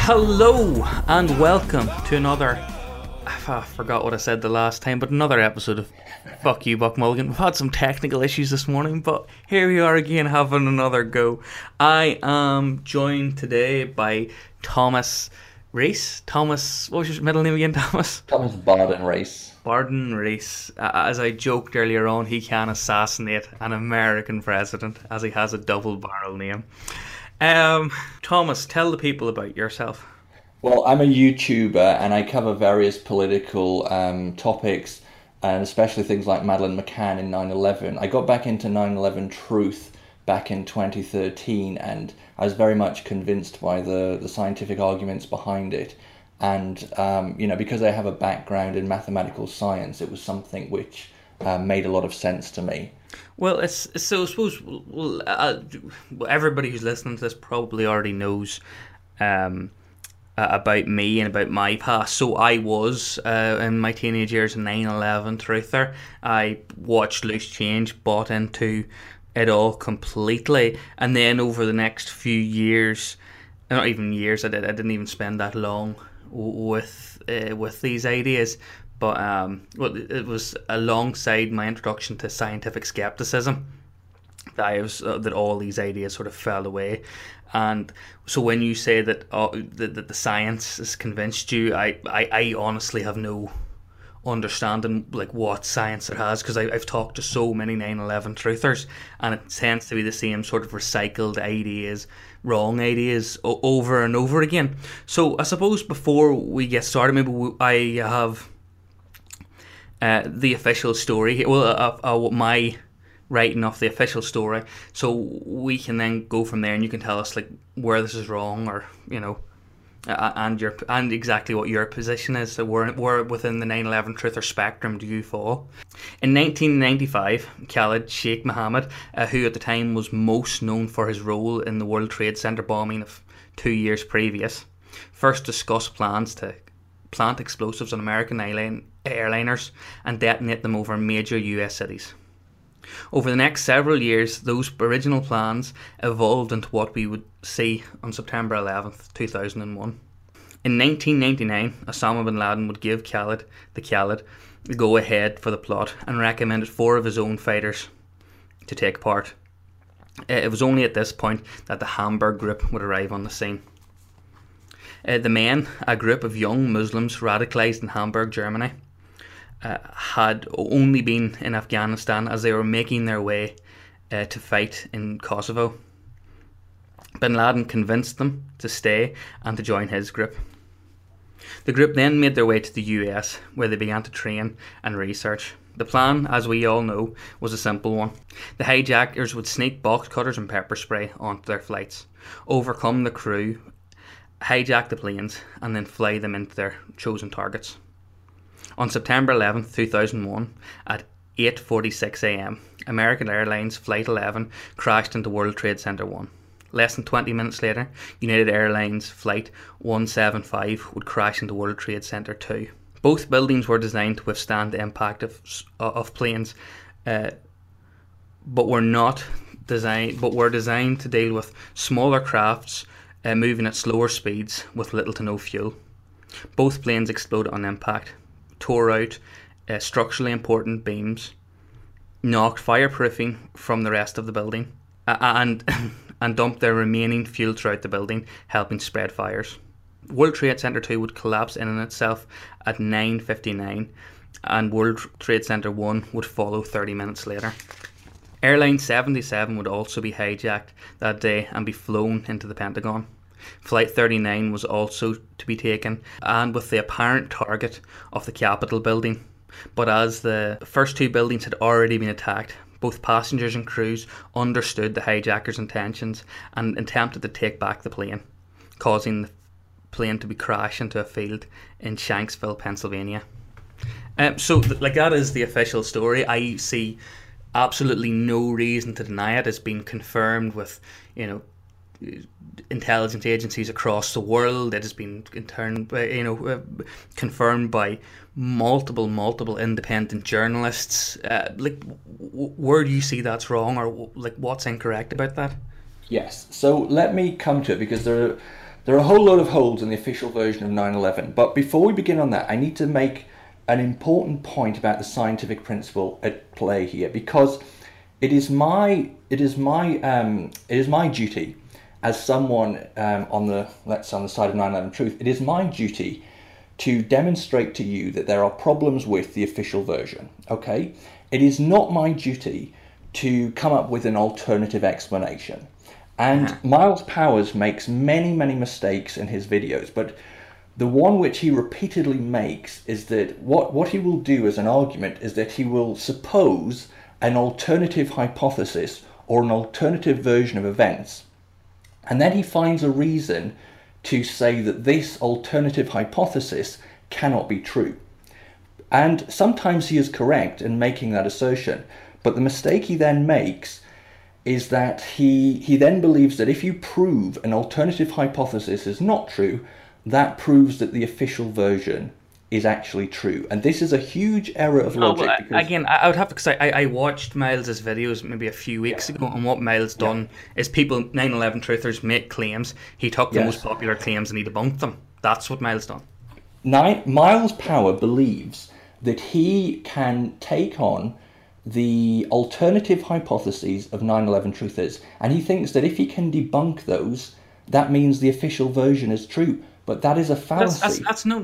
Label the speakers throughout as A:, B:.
A: Hello and welcome to another, I forgot what I said the last time, but another episode of Fuck You Buck Mulligan. We've had some technical issues this morning, but here we are again having another go. I am joined today by Thomas Rees. Thomas, what was your middle name again, Thomas?
B: Thomas Barden Rees.
A: Barden Rees. As I joked earlier on, he can assassinate an American president as he has a double barrel name. Thomas, tell the people about yourself.
B: Well, I'm a YouTuber and I cover various political topics, and especially things like Madeleine McCann in 9/11. I got back into 9/11 Truth back in 2013, and I was very much convinced by the scientific arguments behind it. And, because I have a background in mathematical science, it was something which made a lot of sense to me.
A: Well, I suppose everybody who's listening to this probably already knows about me and about my past. So I was, in my teenage years, a 9/11 truther. I watched Loose Change, bought into it all completely, and then over the next few years, not even years, I didn't even spend that long with these ideas. But it was alongside my introduction to scientific skepticism that all these ideas sort of fell away. And so when you say that that the science has convinced you, I honestly have no understanding like what science it has, because I've talked to so many 9/11 truthers, and it tends to be the same sort of recycled ideas, wrong ideas over and over again. So I suppose before we get started, maybe I have the official story. Well, my writing of the official story, so we can then go from there, and you can tell us like where this is wrong, or and exactly what your position is. So where within the 9/11 truther spectrum do you fall? In 1995, Khalid Sheikh Mohammed, who at the time was most known for his role in the World Trade Center bombing of 2 years previous, first discussed plans to plant explosives on American airliners and detonate them over major US cities. Over the next several years, those original plans evolved into what we would see on September 11th, 2001. In 1999, Osama bin Laden would give Khalid the go-ahead for the plot and recommended 4 of his own fighters to take part. It was only at this point that the Hamburg group would arrive on the scene. The Men, a group of young Muslims radicalised in Hamburg, Germany, had only been in Afghanistan as they were making their way to fight in Kosovo. Bin Laden convinced them to stay and to join his group. The group then made their way to the US, where they began to train and research. The plan, as we all know, was a simple one. The hijackers would sneak box cutters and pepper spray onto their flights, overcome the crew, hijack the planes, and then fly them into their chosen targets. On September 11th, 2001, at 8:46 a.m, American Airlines Flight 11 crashed into World Trade Center 1. Less than 20 minutes later, United Airlines Flight 175 would crash into World Trade Center 2. Both buildings were designed to withstand the impact of planes, but were designed to deal with smaller crafts moving at slower speeds with little to no fuel. Both planes exploded on impact, tore out structurally important beams, knocked fireproofing from the rest of the building, and dumped their remaining fuel throughout the building, helping spread fires. World Trade Center 2 would collapse in on itself at 9:59, and World Trade Center 1 would follow 30 minutes later. Airline 77 would also be hijacked that day and be flown into the Pentagon. Flight 39 was also to be taken, and with the apparent target of the Capitol building. But as the first 2 buildings had already been attacked, both passengers and crews understood the hijackers' intentions and attempted to take back the plane, causing the plane to be crashed into a field in Shanksville, Pennsylvania. That is the official story. I see absolutely no reason to deny it. It's been confirmed with, intelligence agencies across the world. It has been confirmed by multiple independent journalists. Where do you see that's wrong, or what's incorrect about that?
B: Yes, so let me come to it, because there are There are a whole load of holes in the official version of 9/11, but before we begin on that, I need to make an important point about the scientific principle at play here, because it is my duty as someone on the side of 9/11 Truth. It is my duty to demonstrate to you that there are problems with the official version. Okay, it is not my duty to come up with an alternative explanation. And Miles Powers makes many mistakes in his videos, but the one which he repeatedly makes is that what he will do as an argument is that he will suppose an alternative hypothesis or an alternative version of events, and then he finds a reason to say that this alternative hypothesis cannot be true. And sometimes he is correct in making that assertion, but the mistake he then makes is that he then believes that if you prove an alternative hypothesis is not true, that proves that the official version is actually true. And this is a huge error of logic.
A: Again, I would have to, because I watched Miles's videos maybe a few weeks ago, and what Miles done is 9/11 truthers make claims. He took the most popular claims and he debunked them. That's what Miles done.
B: Miles Power believes that he can take on the alternative hypotheses of 9/11 truthers, and he thinks that if he can debunk those, that means the official version is true. But that is a fallacy.
A: First of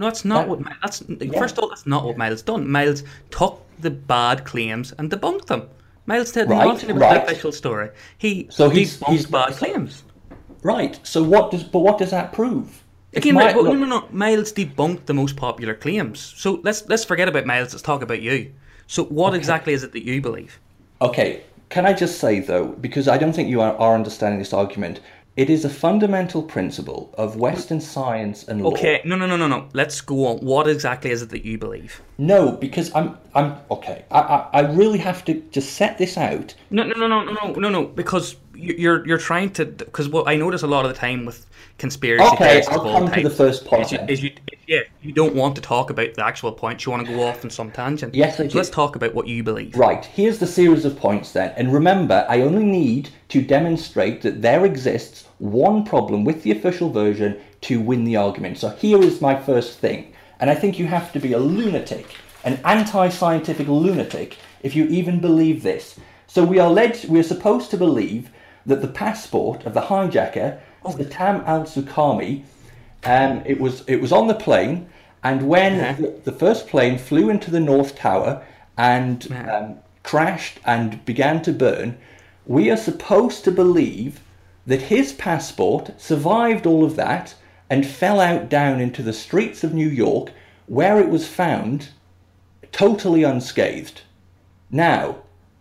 A: all, that's not what Miles done. Miles took the bad claims and debunked them. Miles said nothing about the official story. He debunked bad claims.
B: Right. So what does that prove?
A: Again, no. Miles debunked the most popular claims. So let's forget about Miles. Let's talk about you. So what exactly is it that you believe?
B: Okay. Can I just say, though, because I don't think you are understanding this argument, it is a fundamental principle of Western science and law.
A: Okay, no. Let's go on. What exactly is it that you believe?
B: No, because I'm okay. I really have to just set this out.
A: No. Because you're trying to. Because what I notice a lot of the time with conspiracy
B: theories. Okay, I'll come to the first point.
A: You don't want to talk about the actual points. You want to go off on some tangent.
B: Yes, I do.
A: So let's talk about what you believe.
B: Right. Here's the series of points then. And remember, I only need to demonstrate that there exists one problem with the official version to win the argument. So here is my first thing. And I think you have to be a lunatic, an anti-scientific lunatic, if you even believe this. So we're supposed to believe that the passport of the hijacker, Satam al-Suqami, it was on the plane, and when the first plane flew into the North Tower and crashed and began to burn, we are supposed to believe that his passport survived all of that and fell out down into the streets of New York, where it was found totally unscathed. Now,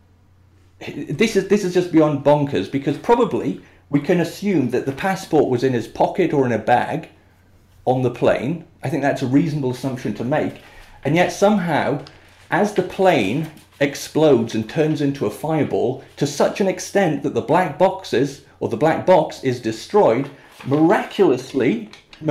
B: this is just beyond bonkers, because probably we can assume that the passport was in his pocket or in a bag on the plane. I think that's a reasonable assumption to make. And yet somehow, as the plane explodes and turns into a fireball to such an extent that the black box is destroyed, miraculously,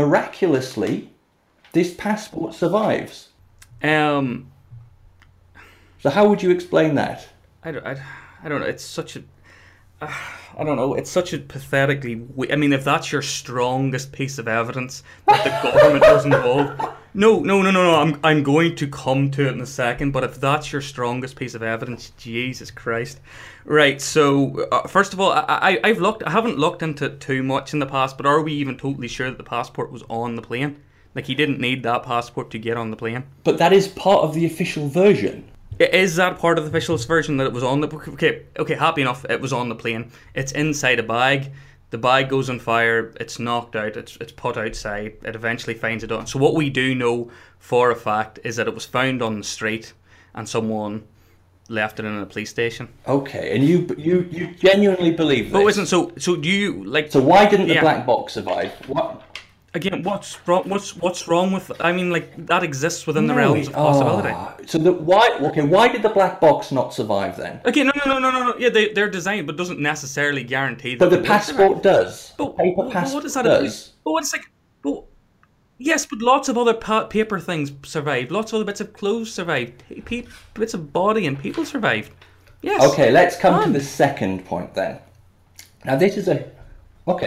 B: this passport survives. So how would you explain that?
A: I don't know. It's such a... I don't know. It's such a pathetically... I mean, if that's your strongest piece of evidence that the government was involved... No. I'm going to come to it in a second, but if that's your strongest piece of evidence, Jesus Christ. Right, so, first of all, I haven't looked into it too much in the past, but are we even totally sure that the passport was on the plane? Like, he didn't need that passport to get on the plane?
B: But that is part of the official version.
A: Is that part of the official version that it was on the... Okay, happy enough, it was on the plane. It's inside a bag. The bag goes on fire. It's knocked out. It's put outside. It eventually finds it on. So what we do know for a fact is that it was found on the street and someone left it in a police station.
B: Okay, and you genuinely believe this?
A: But isn't so do you like...
B: So why didn't the black box survive? What...
A: Again, what's wrong with... I mean, like, that exists within the realms of possibility.
B: So why did the black box not survive then?
A: Okay, no. Yeah, they're designed, but doesn't necessarily guarantee that...
B: But the passport does.
A: But
B: paper passport
A: what is that
B: does.
A: But what's like... But, yes, but lots of other paper things survived. Lots of other bits of clothes survived. Bits of body and people survived. Yes.
B: Okay, let's come to the second point then. Now this is a... Okay.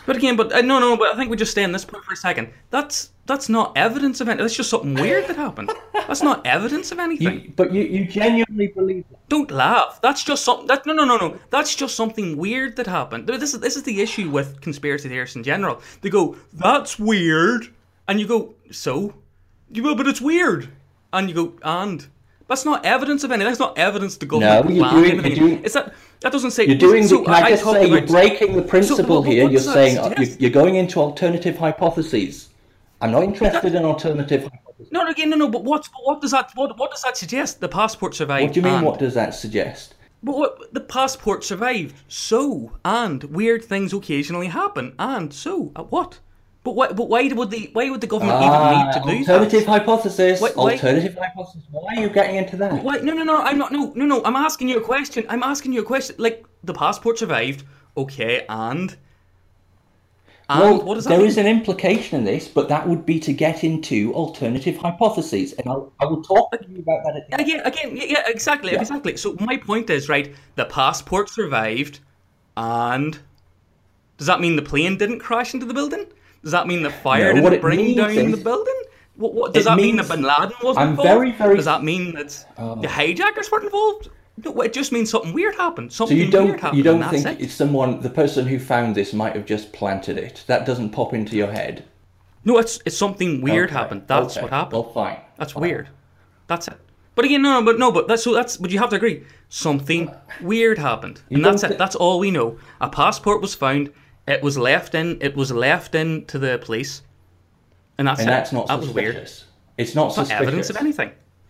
A: But again, no, but I think we just stay on this point for a second. That's not evidence of anything. That's just something weird that happened. That's not evidence of anything.
B: But you genuinely believe that?
A: Don't laugh. That's just something. No. That's just something weird that happened. This is the issue with conspiracy theorists in general. They go, "That's weird," and you go, "So?" You go, "But it's weird," and you go, "And." That's not evidence of anything. That's not evidence the government planned anything. That doesn't say.
B: You're doing.
A: So
B: Can I just say you're breaking the principle here? You're saying you're going into alternative hypotheses. I'm not interested in alternative hypotheses.
A: No. But what does that suggest? The passport survived.
B: What do you mean? What does that suggest?
A: But the passport survived. So and weird things occasionally happen. And so what? But why would the government even need to do that?
B: Alternative hypothesis. Alternative hypothesis. Why are you getting into that?
A: Why? No. I'm not. No. I'm asking you a question. Like the passport survived. Okay, and what does that mean?
B: There is an implication in this, but that would be to get into alternative hypotheses, and I will talk to you about that at the
A: end. Yeah, exactly. So my point is, right, the passport survived, and does that mean the plane didn't crash into the building? Does that mean the fire didn't bring down the building? What does that mean that Bin Laden wasn't involved? Does that mean that the hijackers weren't involved? No, it just means something weird happened.
B: So you don't think it's the person who found this might have just planted it? That doesn't pop into your head?
A: No, it's something weird happened. That's what happened.
B: Well, fine.
A: That's weird. That's it. But again, but you have to agree. Something weird happened, and that's it. That's all we know. A passport was found. It was left in to the police, and that's
B: not
A: that
B: suspicious.
A: Was weird.
B: It's not suspicious.
A: Not evidence of anything.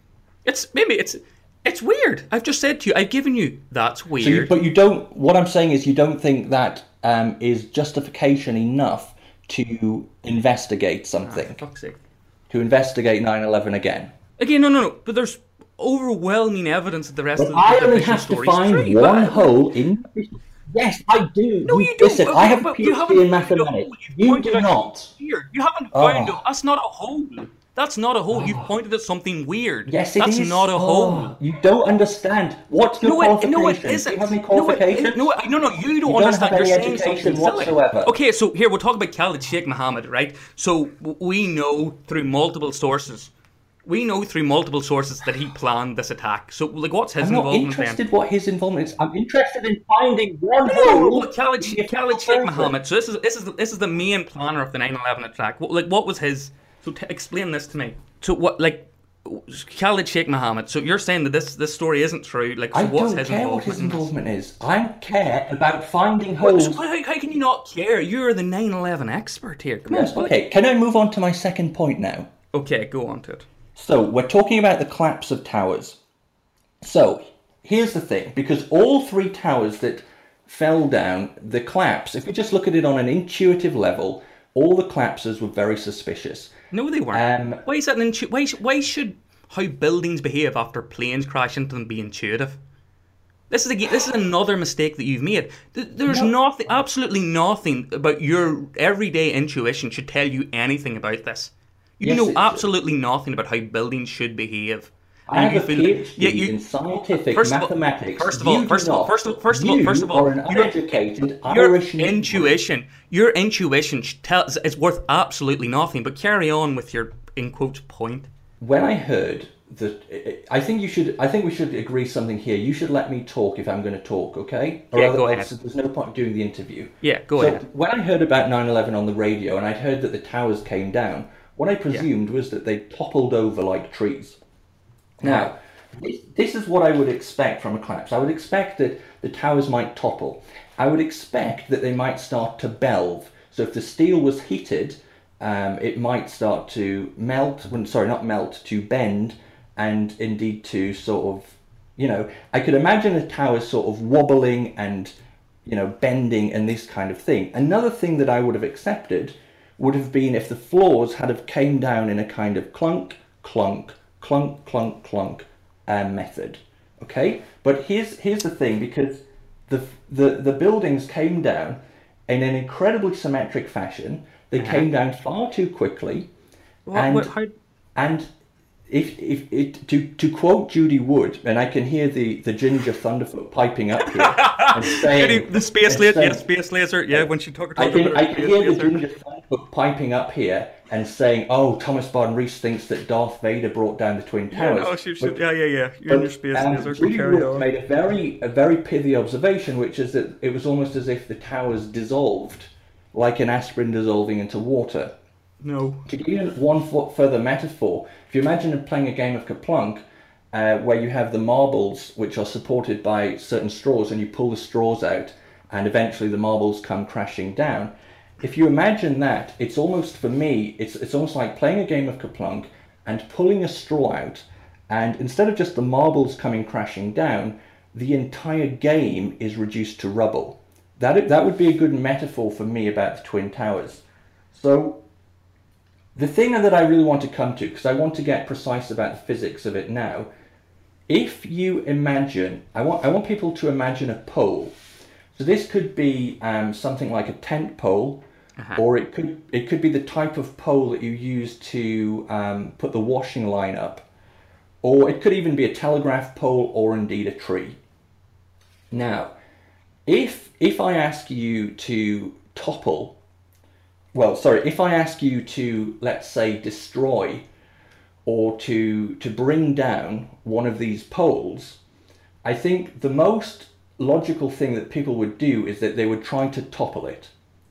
A: It's weird. I've just said to you. I've given you that's weird.
B: But you don't. What I'm saying is, you don't think that is justification enough to investigate something.
A: For fuck's sake.
B: To investigate 9/11 again.
A: Again, no. But there's overwhelming evidence that the rest of the
B: I only have to find one hole in. Yes, I do.
A: No, you don't.
B: Listen, I have a PhD in mathematics. You do not.
A: You haven't found it. That's not a hole. That's not a hole. You've pointed at something weird.
B: Yes, it is.
A: That's not a hole.
B: You don't understand. What's your qualification?
A: No, it isn't.
B: Do you have any qualifications?
A: No, you don't understand.
B: Have
A: You're
B: any
A: saying something
B: education
A: silly.
B: whatsoever.
A: Okay, so here we'll talk about Khalid Sheikh Mohammed, right? So we know through multiple sources. That he planned this attack. So, what's his involvement?
B: I'm not interested what his involvement is. I'm interested in finding one hole.
A: Khalid Sheikh Mohammed. So this is the main planner of the 9/11 attack. What was his? So explain this to me. So what Khalid Sheikh Mohammed. So you're saying that this story isn't true.
B: I don't care what his involvement is. I care about finding holes.
A: So how can you not care? You're the 9/11 expert here. Come on.
B: Okay, can I move on to my second point now?
A: Okay, go on to it.
B: So, we're talking about the collapse of towers. So, here's the thing. Because all three towers that fell down, the collapse, if we just look at it on an intuitive level, all the collapses were very suspicious.
A: No, they weren't. Why is that why should how buildings behave after planes crash into them be intuitive? This is another mistake that you've made. There's absolutely nothing about your everyday intuition should tell you anything about this. You know absolutely nothing about how buildings should behave.
B: I have a PhD in scientific mathematics. First of all, are an uneducated Irish
A: your intuition tells is worth absolutely nothing. But carry on with your in quotes point.
B: When I heard that, I think we should agree something here. You should let me talk if I'm going to talk, okay?
A: Go ahead.
B: There's no point doing the interview.
A: Yeah, go ahead.
B: When I heard about 9/11 on the radio, and I'd heard that the towers came down, what I presumed was that they toppled over like trees. Now, this is what I would expect from a collapse. I would expect that the towers might topple. I would expect that they might start to belve. So if the steel was heated, it might start to to bend, and indeed to sort of, I could imagine the towers sort of wobbling and, bending and this kind of thing. Another thing that I would have accepted would have been if the floors had have came down in a kind of clunk, clunk, clunk, clunk, clunk method. Okay? But here's the thing, because the buildings came down in an incredibly symmetric fashion. They came down far too quickly. And to quote Judy Wood, and I can hear the ginger Thunderfoot piping up here and saying
A: the space laser, yeah, space laser, yeah. When she talked
B: I
A: about
B: can hear the ginger Thunderfoot piping up here and saying, "Oh, Thomas Barton Reese thinks that Darth Vader brought down the Twin Towers."
A: Yeah, You're in your space laser. So
B: Judy Wood made a very pithy observation, which is that it was almost as if the towers dissolved, like an aspirin dissolving into water.
A: No.
B: To give you one further metaphor, if you imagine playing a game of Kaplunk, where you have the marbles which are supported by certain straws, and you pull the straws out, and eventually the marbles come crashing down. If you imagine that, it's almost, for me, it's almost like playing a game of Kaplunk and pulling a straw out, and instead of just the marbles coming crashing down, the entire game is reduced to rubble. That would be a good metaphor for me about the Twin Towers. So the thing that I really want to come to, because I want to get precise about the physics of it now, if you imagine, I want people to imagine a pole. So this could be something like a tent pole, or it could be the type of pole that you use to put the washing line up, or it could even be a telegraph pole, or indeed a tree. Now, if I ask you to topple, if I ask you to, let's say, destroy or to bring down one of these poles, I think the most logical thing that people would do is that they would try to topple it.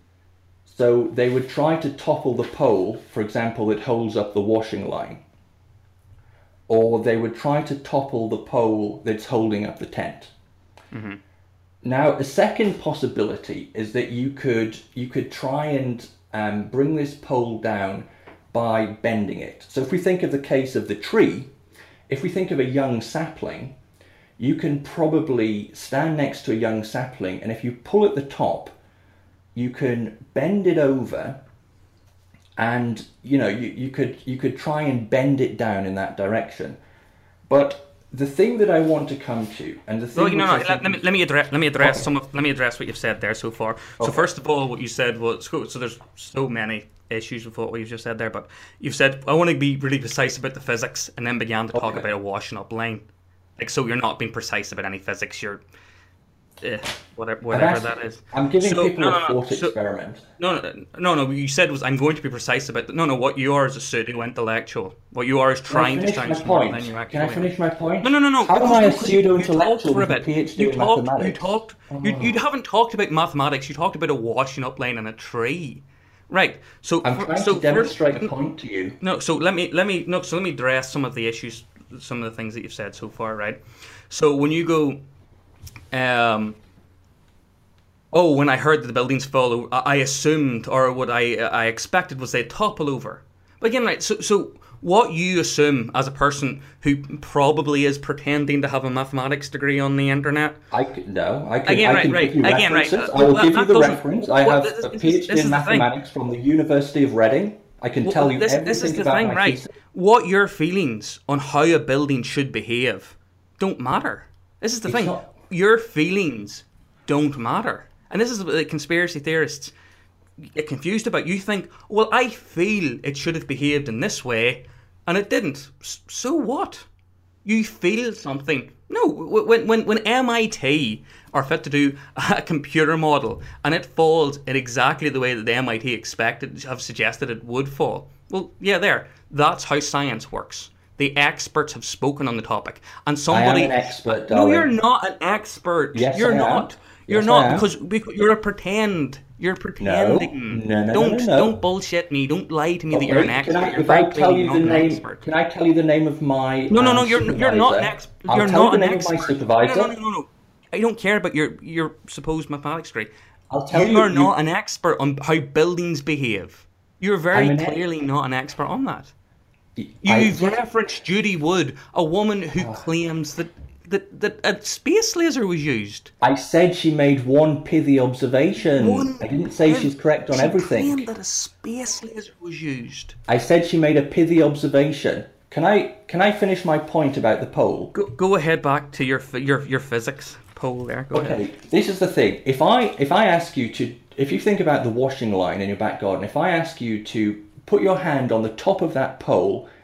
B: So they would try to topple the pole, for example, that holds up the washing line. Or they would try to topple the pole that's holding up the tent. Mm-hmm. Now, a second possibility is that you could try and bring this pole down by bending it. So if we think of the case of the tree, if we think of a young sapling, you can probably stand next to a young sapling, and if you pull at the top, you can bend it over, and you could try and bend it down in that direction. But the thing that I want to come to, and the thing
A: let me address what you've said there so far. Okay. So first of all, what you said was, so there's so many issues with what you've just said there, but you've said, I want to be really precise about the physics, and then began to talk about a washing up line. Like, so you're not being precise about any physics, you're whatever that is.
B: I'm giving people a thought experiment.
A: No. You said was, I'm going to be precise about that. No. What you are is a pseudo-intellectual. What you are is trying to sound smarter than you actually are.
B: Can I finish my point?
A: No.
B: How am I a pseudo-intellectual with a PhD in mathematics?
A: You haven't talked about mathematics. You talked about a washing up line and a tree. Right. So
B: I'm trying to demonstrate a point to you.
A: No. So let me address some of the issues, some of the things that you've said so far. Right. So when you go, when I heard that the buildings fall, I assumed, or what I expected was they'd topple over. But again, right. So what you assume as a person who probably is pretending to have a mathematics degree on the internet.
B: I will give you the reference. I have a PhD in mathematics from the University of Reading. I can tell you everything about my thesis. This is the thing, right?
A: What your feelings on how a building should behave don't matter. This is the thing. Your feelings don't matter. And this is what the conspiracy theorists get confused about. You think, well, I feel it should have behaved in this way, and it didn't. So what? You feel something. No, when MIT are fit to do a computer model and it falls in exactly the way that the MIT have suggested it would fall, well, yeah, that's how science works. The experts have spoken on the topic, and somebody.
B: I am an expert, darling.
A: No, you're not an expert.
B: Yes,
A: you're
B: I
A: not.
B: Am.
A: You're
B: yes,
A: not because you're a pretend. You're pretending.
B: No.
A: Don't bullshit me. Don't lie to me that you're an expert.
B: If I tell you the name, can I tell you the name of my
A: No. You're not an expert. You're not an expert.
B: My supervisor.
A: No. I don't care about your supposed mathematics degree.
B: I'll tell you.
A: You're not an expert on how buildings behave. You're very clearly not an expert on that. You've referenced Judy Wood, a woman who claims that a space laser was used.
B: I said she made one pithy observation. I didn't say she's correct on everything.
A: She claimed that a space laser was used.
B: I said she made a pithy observation. Can I finish my point about the pole?
A: Go ahead back to your physics pole there. Go ahead.
B: This is the thing. If I ask you to, if you think about the washing line in your back garden, if I ask you to put your hand on the top of that pole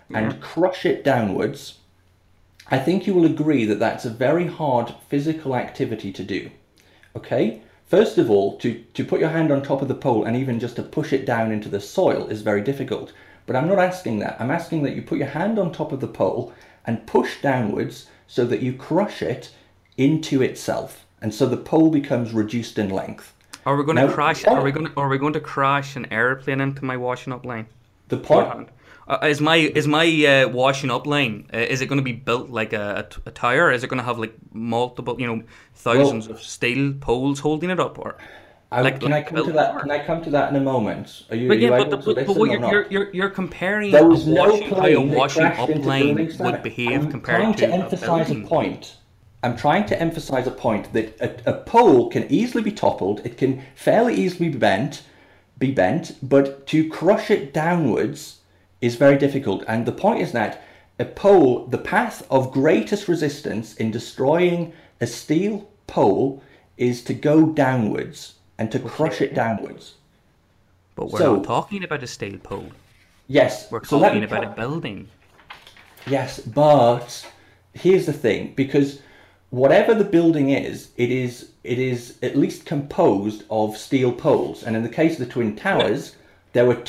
A: Yeah.
B: and crush it downwards, I think you will agree that that's a very hard physical activity to do. Okay? First of all, to put your hand on top of the pole and even just to push it down into the soil is very difficult. But I'm not asking that. I'm asking that you put your hand on top of the pole and push downwards so that you crush it into itself. And so the pole becomes reduced in length.
A: Are we going to
B: Now,
A: crash? Are we going to crash an airplane into my washing up line?
B: the point,
A: Is my washing up line? Is it going to be built like a tower? Is it going to have like multiple, thousands of steel poles holding it up, or
B: can I come to that? Can I come to that in a moment? Are you,
A: But yeah,
B: able to
A: but
B: listen
A: what
B: or not?
A: you're comparing
B: There was no
A: how a
B: plane that
A: washing
B: crashed
A: up
B: into
A: line
B: building 7.
A: would behave
B: I'm
A: compared
B: trying
A: to
B: to
A: a
B: emphasize a
A: building.
B: point. I'm trying to emphasize a point that a pole can easily be toppled. It can fairly easily be bent, but to crush it downwards is very difficult. And the point is that a pole, the path of greatest resistance in destroying a steel pole is to go downwards and to crush it downwards.
A: But we're
B: So,
A: not talking about a steel pole.
B: yes.
A: We're
B: So let
A: talking
B: me
A: about a building.
B: Yes, but here's the thing, because whatever the building is, it is at least composed of steel poles. And in the case of the Twin Towers, there were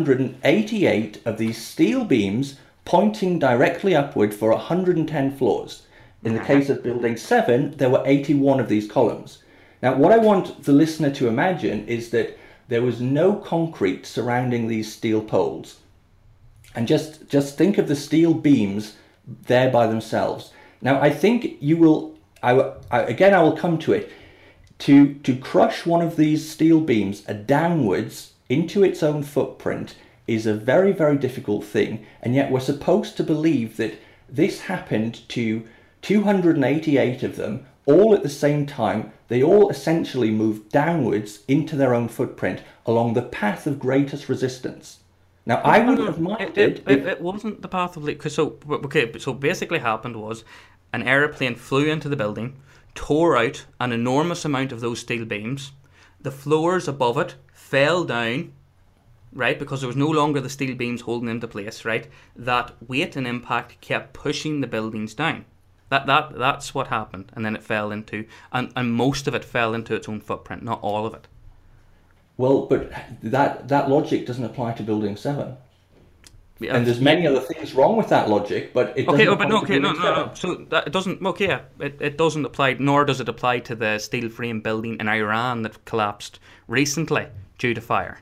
B: 288 of these steel beams pointing directly upward for 110 floors. In the case of Building 7, there were 81 of these columns. Now, what I want the listener to imagine is that there was no concrete surrounding these steel poles. And just think of the steel beams there by themselves. Now, I think you will, I will come to it. To crush one of these steel beams downwards into its own footprint is a very, very difficult thing. And yet we're supposed to believe that this happened to 288 of them, all at the same time. They all essentially moved downwards into their own footprint along the path of greatest resistance. Now, I wouldn't have minded if...
A: It wasn't the path of leak. So basically happened was an aeroplane flew into the building, tore out an enormous amount of those steel beams. The floors above it fell down, right, because there was no longer the steel beams holding into place, right? That weight and impact kept pushing the buildings down. That's what happened, and then it fell into, and most of it fell into its own footprint, not all of it.
B: Well, but that logic doesn't apply to Building 7. And there's many other things wrong with that logic, but it doesn't apply to Building 7.
A: No. So that it doesn't. Okay, yeah, it doesn't apply. Nor does it apply to the steel frame building in Iran that collapsed recently due to fire.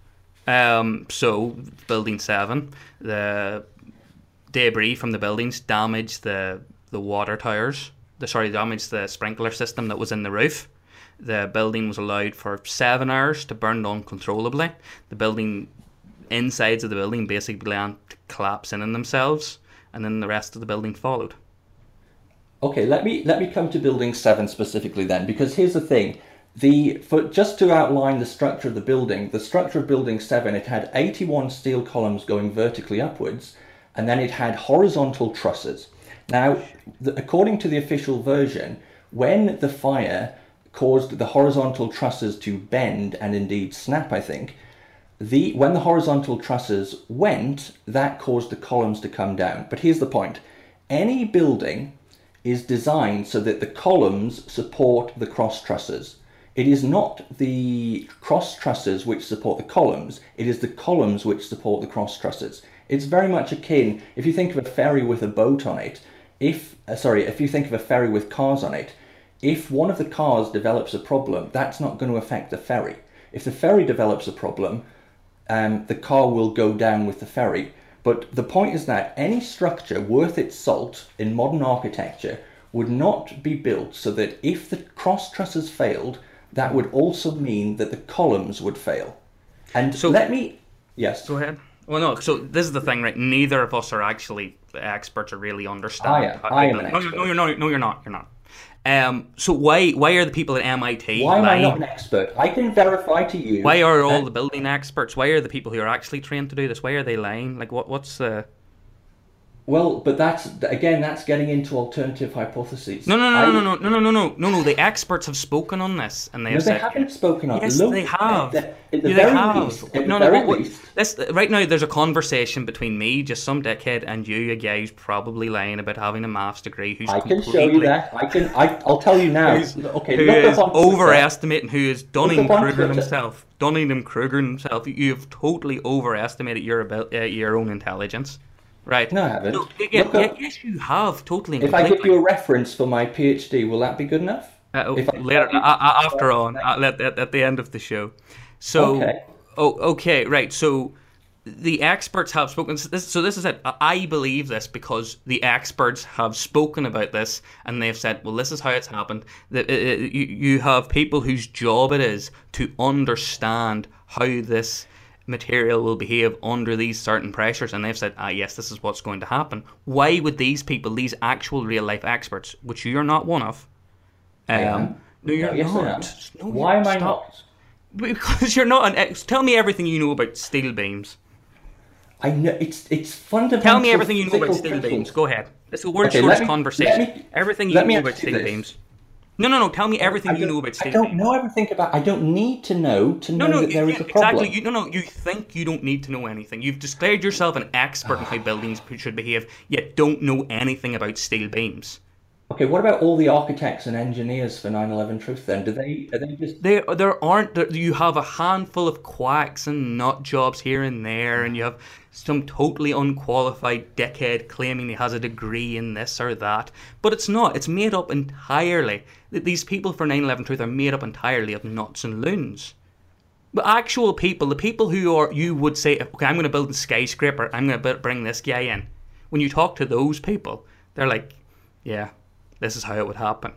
A: So Building 7, the debris from the buildings damaged the water towers. Damaged the sprinkler system that was in the roof. The building was allowed for 7 hours to burn uncontrollably. The building, insides of the building basically began to collapse in on themselves, and then the rest of the building followed.
B: Okay, let me come to Building 7 specifically then, because here's the thing. Just to outline the structure of the building, the structure of Building 7, it had 81 steel columns going vertically upwards, and then it had horizontal trusses. Now, according to the official version, when the fire caused the horizontal trusses to bend and indeed snap, I think, when the horizontal trusses went, that caused the columns to come down. But here's the point. Any building is designed so that the columns support the cross trusses. It is not the cross trusses which support the columns, it is the columns which support the cross trusses. It's very much akin, if you think of a ferry with a boat on it, if you think of a ferry with cars on it, if one of the cars develops a problem, that's not going to affect the ferry. If the ferry develops a problem, the car will go down with the ferry. But the point is that any structure worth its salt in modern architecture would not be built so that if the cross trusses failed, that would also mean that the columns would fail. And
A: So-
B: yes.
A: Go ahead. Well, no. So this is the thing, right? Neither of us are actually experts or really understand.
B: I am an
A: No,
B: expert.
A: no, you're not. No, you're not. You're not. So why are the people at MIT
B: Why am I
A: lying?
B: not an expert? I can verify to you.
A: Why are all the building experts? Why are the people who are actually trained to do this? Why are they lying? Like what's the?
B: Well, but that's getting into alternative hypotheses.
A: No, no, no, no, no, no, no, no, no, no, no. The experts have spoken on this, and they
B: No,
A: have
B: they
A: said,
B: haven't spoken on.
A: yes,
B: Look,
A: they have.
B: at the
A: Yeah, they
B: very
A: have.
B: least, at the
A: No, no,
B: very
A: what,
B: least,
A: right now there's a conversation between me, just some dickhead, and you, a guy who's probably lying about having a maths degree, who's
B: I can show you
A: completely,
B: that. I'll tell you now. Okay,
A: who
B: look
A: is
B: up on Twitter.
A: overestimating, who is
B: Look up on
A: Dunning-Kruger
B: Twitter.
A: himself. Dunning-Kruger himself. You have totally overestimated your own intelligence. Right.
B: No, I haven't.
A: No,
B: Look up.
A: yes, you have, totally and
B: If I give
A: completely.
B: you a reference for my PhD, will that be good enough? If I
A: Later,
B: tell you-
A: after on, at the end of the show. So,
B: Okay.
A: okay, right. So, the experts have spoken. So this is it. I believe this because the experts have spoken about this, and they've said, "Well, this is how it's happened." You have people whose job it is to understand how this material will behave under these certain pressures, and they've said, yes, this is what's going to happen. Why would these people, these actual real life experts, which you're not one of,
B: I am.
A: no, you're
B: Yes, I am.
A: not. No,
B: Why am I
A: stop.
B: not?
A: Because you're not an tell me everything you know about steel beams.
B: I know it's fundamental.
A: Tell me everything you know about
B: physical
A: steel
B: principles.
A: beams. Go ahead. It's a word
B: Okay,
A: shortest
B: let me-
A: conversation.
B: let me-
A: Everything you
B: let me
A: know about
B: ask you
A: steel
B: this.
A: beams. No. Tell me everything you know about
B: I
A: steel
B: don't
A: beams.
B: know everything about. I don't need to know
A: No,
B: that there is a problem.
A: exactly. You think you don't need to know anything. You've declared yourself an expert in how buildings should behave, yet don't know anything about steel beams.
B: Okay, what about all the architects and engineers for 9/11 Truth? Then are they just?
A: You have a handful of quacks and nut jobs here and there, and you have some totally unqualified dickhead claiming he has a degree in this or that, but it's not. It's made up entirely. These people for 9/11 Truth are made up entirely of nuts and loons. But actual people, the people you would say, okay, I'm going to build a skyscraper, I'm going to bring this guy in. When you talk to those people, they're like, yeah, this is how it would happen.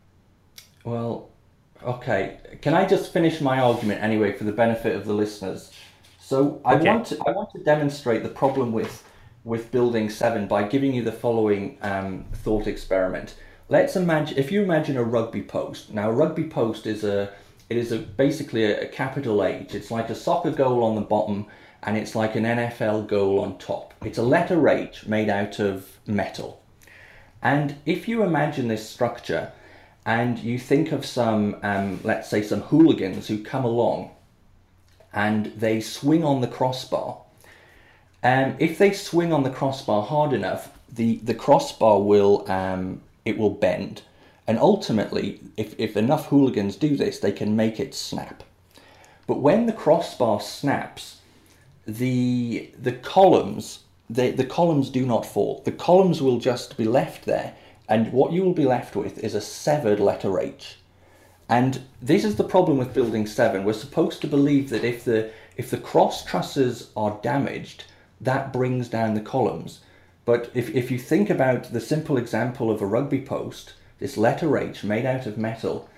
B: Well, okay. Can I just finish my argument anyway for the benefit of the listeners? So I
A: Okay.
B: want to demonstrate the problem with Building 7 by giving you the following thought experiment. Let's imagine if you imagine a rugby post. Now, a rugby post is basically a capital H. It's like a soccer goal on the bottom, and it's like an NFL goal on top. It's a letter H made out of metal. And if you imagine this structure, and you think of some, let's say, some hooligans who come along, and they swing on the crossbar. If they swing on the crossbar hard enough, the crossbar will bend, and ultimately, if enough hooligans do this, they can make it snap. But when the crossbar snaps, the columns do not fall. The columns will just be left there, and what you will be left with is a severed letter H. And this is the problem with Building 7. We're supposed to believe that if the cross trusses are damaged, that brings down the columns. But if you think about the simple example of a rugby post, this letter H made out of metal,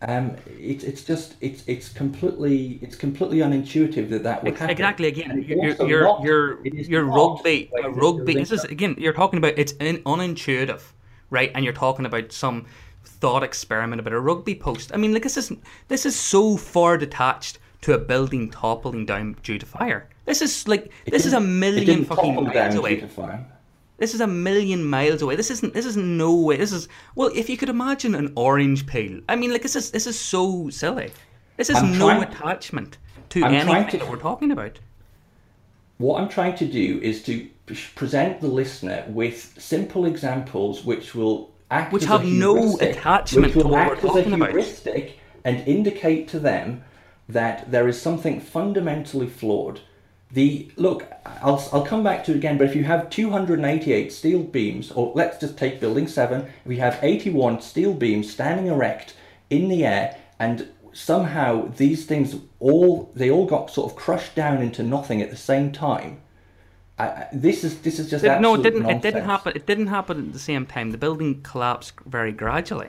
B: it's completely unintuitive that would happen.
A: Exactly. Again,
B: And it's
A: your
B: also
A: your
B: not-
A: your
B: it is
A: your
B: not
A: rugby,
B: the way
A: a
B: that
A: rugby.
B: Building
A: This is again, you're talking about it's unintuitive, right? And you're talking about some thought experiment about a rugby post. I mean, like this is so far detached to a building toppling down due to fire. This is a
B: It
A: million
B: didn't
A: fucking
B: topple
A: miles
B: down due
A: away.
B: to fire.
A: This is a million miles away. This is no way. Well, if you could imagine an orange peel. I mean, like this is so silly. This is
B: I'm
A: no
B: trying-
A: attachment to
B: I'm trying
A: anything
B: to-
A: that we're talking about.
B: What I'm trying to do is to present the listener with simple examples which will act
A: Which
B: as
A: have
B: a
A: no
B: heuristic,
A: attachment
B: which will
A: to what
B: act
A: we're
B: as a
A: talking about.
B: heuristic and indicate to them that there is something fundamentally flawed. I'll come back to it again, but if you have 288 steel beams, or let's just take Building 7, we have 81 steel beams standing erect in the air, and somehow these things all got sort of crushed down into nothing at the same time. This is just
A: No, it
B: absolute
A: didn't.
B: nonsense.
A: It didn't happen. It didn't happen at the same time. The building collapsed very gradually.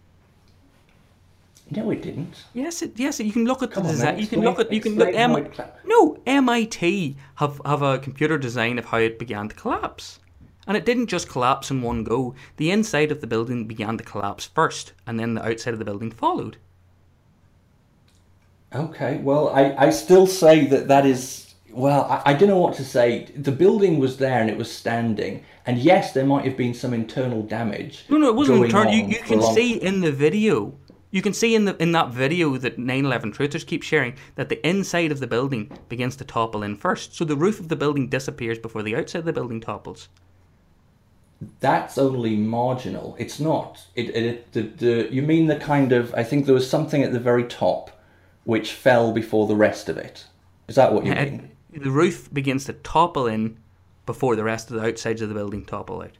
B: No, it didn't.
A: Yes. You can look at the
B: Come on,
A: design.
B: man,
A: You can look at. You can look.
B: explain how it collapsed.
A: No, MIT have a computer design of how it began to collapse, and it didn't just collapse in one go. The inside of the building began to collapse first, and then the outside of the building followed.
B: Okay, well, I still say that is Well, I don't know what to say. The building was there and it was standing, and yes, there might have been some internal damage
A: No, it wasn't
B: going
A: internal. You,
B: on
A: you
B: for a
A: can
B: long.
A: see in the video. You can see in that video that 9/11 truthers keep sharing that the inside of the building begins to topple in first. So the roof of the building disappears before the outside of the building topples.
B: That's only marginal. It's not. You mean the kind of, I think there was something at the very top which fell before the rest of it. Is that what you mean?
A: The roof begins to topple in before the rest of the outsides of the building topple out.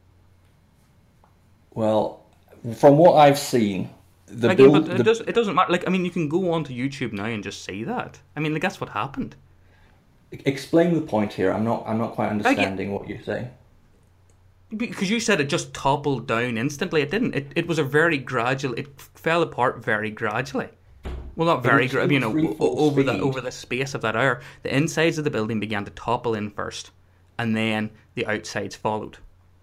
B: Well, from what I've seen, the
A: Again,
B: build.
A: but it doesn't matter. Like, I mean, you can go onto YouTube now and just see that. I mean, like, that's what happened.
B: Explain the point here. I'm not quite understanding what you're saying.
A: Because you said it just toppled down instantly. It didn't. It was a very gradual. It fell apart very gradually. Well, not very, over the space of that hour. The insides of the building began to topple in first, and then the outsides followed.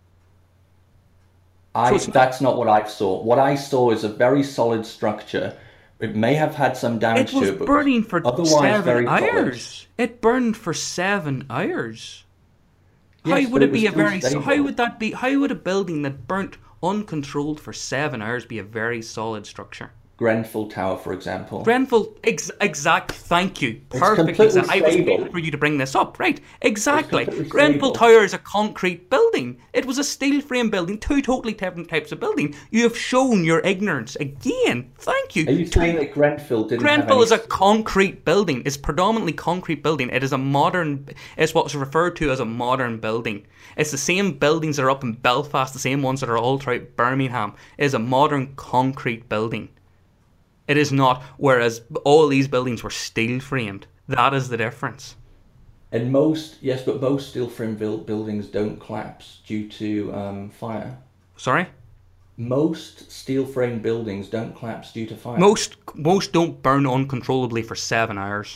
B: That's not what I saw. What I saw is a very solid structure. It may have had some damage to it,
A: It was burning for
B: otherwise
A: 7 hours. It burned for 7 hours.
B: Yes,
A: How would
B: but
A: it be a
B: was still
A: very?
B: stable.
A: How would that be? How would a building that burnt uncontrolled for 7 hours be a very solid structure?
B: Grenfell Tower, for example.
A: Grenfell, exact. Thank you.
B: It's
A: Perfect.
B: completely
A: I was
B: stable.
A: waiting for you to bring this up. Right. Exactly.
B: completely
A: Grenfell
B: stable.
A: Tower is a concrete building. It was a steel frame building. Two totally different types of building. You have shown your ignorance again. Thank you.
B: Are you saying that Grenfell didn't have
A: Grenfell
B: any...
A: is a concrete building. It's predominantly concrete building. It is a modern. It's what's referred to as a modern building. It's the same buildings that are up in Belfast, the same ones that are all throughout Birmingham. It is a modern concrete building. It is not, whereas all these buildings were steel framed. That is the difference.
B: And most steel frame buildings don't collapse due to fire.
A: Sorry?
B: Most steel frame buildings don't collapse due to fire.
A: Most don't burn uncontrollably for 7 hours.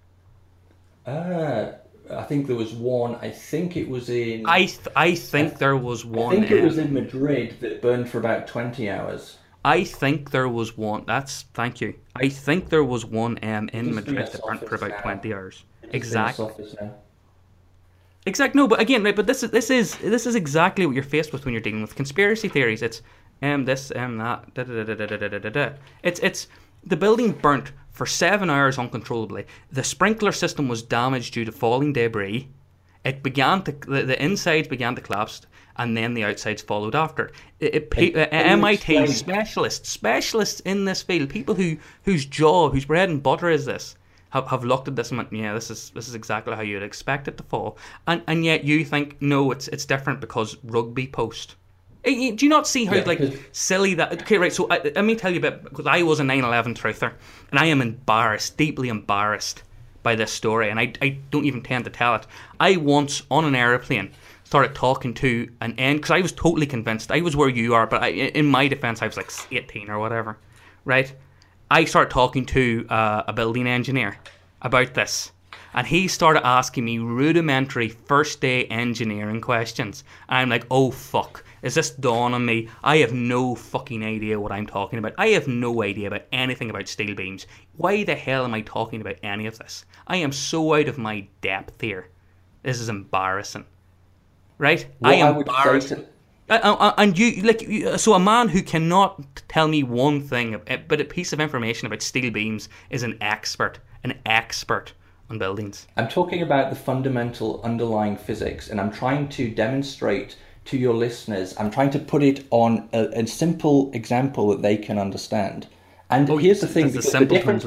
B: I think there was one. I think it was in.
A: I think there was one.
B: I think it was in Madrid that burned for about 20 hours.
A: I think there was one. Thank you. I think there was one in Madrid that burnt for about 20 hours. Exactly. Exact. No, but again, right. But this is exactly what you're faced with when you're dealing with conspiracy theories. It's this that. It's the building burnt for 7 hours uncontrollably. The sprinkler system was damaged due to falling debris. It began to the insides began to collapse, and then the outsides followed after. MIT specialists in this field, people whose bread and butter is this, have looked at this and went, yeah, this is exactly how you'd expect it to fall, and yet you think no, it's different because Rugby Post. Do you not see how silly that? Okay, right. So let me tell you a bit, because I was a 9/11 truther, and I am deeply embarrassed by this story, and I don't even tend to tell it. I once on an aeroplane started talking to an end, because I was totally convinced. I was where you are, but in my defense, I was like 18 or whatever, right? I started talking to a building engineer about this, and he started asking me rudimentary first day engineering questions. I'm like, oh fuck, is this dawn on me? I have no fucking idea what I'm talking about. I have no idea about anything about steel beams. Why the hell am I talking about any of this? I am so out of my depth here. This is embarrassing. Right? I am embarrassed. And so a man who cannot tell me one thing, but a piece of information about steel beams, is an expert on buildings.
B: I'm talking about the fundamental underlying physics, and I'm trying to demonstrate to your listeners, I'm trying to put it on a simple example that they can understand. And here's the thing, because the difference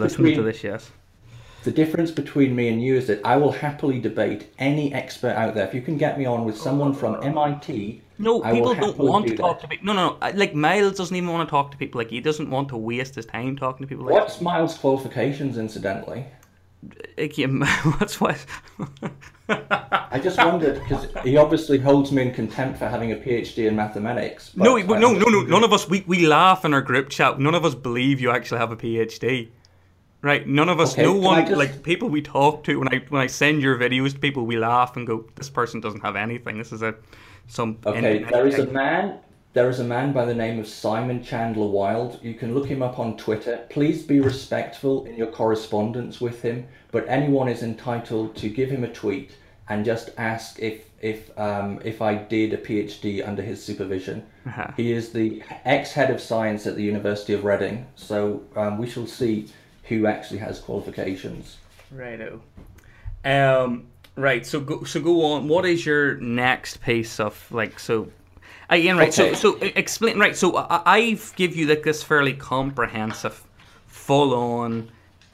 B: between me and you is that I will happily debate any expert out there. If you can get me on with someone from MIT,
A: no, people don't want to talk to people. No. Like Miles doesn't even want to talk to people. Like, he doesn't want to waste his time talking to people. Like,
B: what's Miles' qualifications, incidentally?
A: What's what?
B: I just wondered, because he obviously holds me in contempt for having a PhD in mathematics.
A: No. None of us. We laugh in our group chat. None of us believe you actually have a PhD. Right? None of us. Okay, no one. Like people we talk to, when I send your videos to people, we laugh and go, "This person doesn't have anything. This is some."
B: Okay, there is a man There is a man by the name of Simon Chandler Wild. You can look him up on Twitter. Please be respectful in your correspondence with him, but anyone is entitled to give him a tweet and just ask if I did a PhD under his supervision.
A: Uh-huh.
B: He is the ex-head of science at the University of Reading, so we shall see who actually has qualifications.
A: Righto. Right. So go on. What is your next piece of Again, right.
B: Okay.
A: So explain. Right. So I've give you this fairly comprehensive, full on.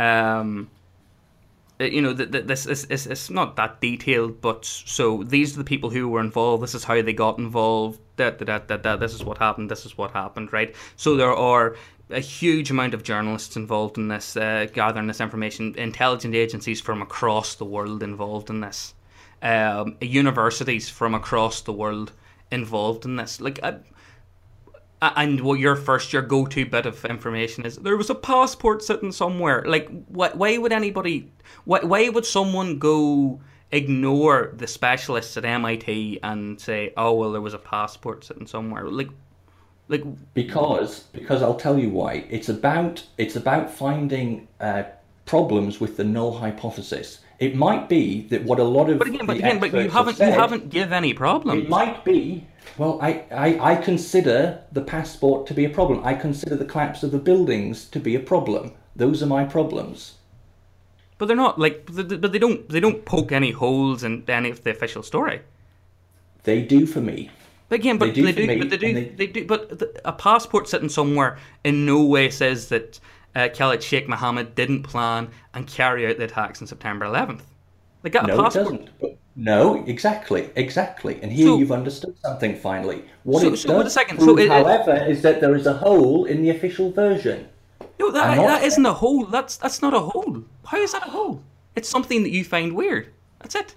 A: This is it's not that detailed, but so these are the people who were involved. This is how they got involved. This is what happened. This is what happened. Right. So there are a huge amount of journalists involved in this, gathering this information. Intelligence agencies from across the world involved in this. Universities from across the world involved in this. And what your go-to bit of information is, there was a passport sitting somewhere. Why would someone go ignore the specialists at MIT and say, oh, well, there was a passport sitting somewhere?
B: Because I'll tell you why. It's about finding problems with the null hypothesis. It might be that what a lot of
A: but you haven't give any problems.
B: It might be. Well, I consider the passport to be a problem. I consider the collapse of the buildings to be a problem. Those are my problems.
A: But they're not but they don't poke any holes in any of the official story.
B: They do for me.
A: But again, but they do. But a passport sitting somewhere in no way says that Khalid Sheikh Mohammed didn't plan and carry out the attacks on September 11th.
B: It doesn't. No, exactly. And here you've understood something finally. What it does prove, however, is that there is a hole in the official version.
A: No, that isn't a hole. That's not a hole. How is that a hole? It's something that you find weird. That's it.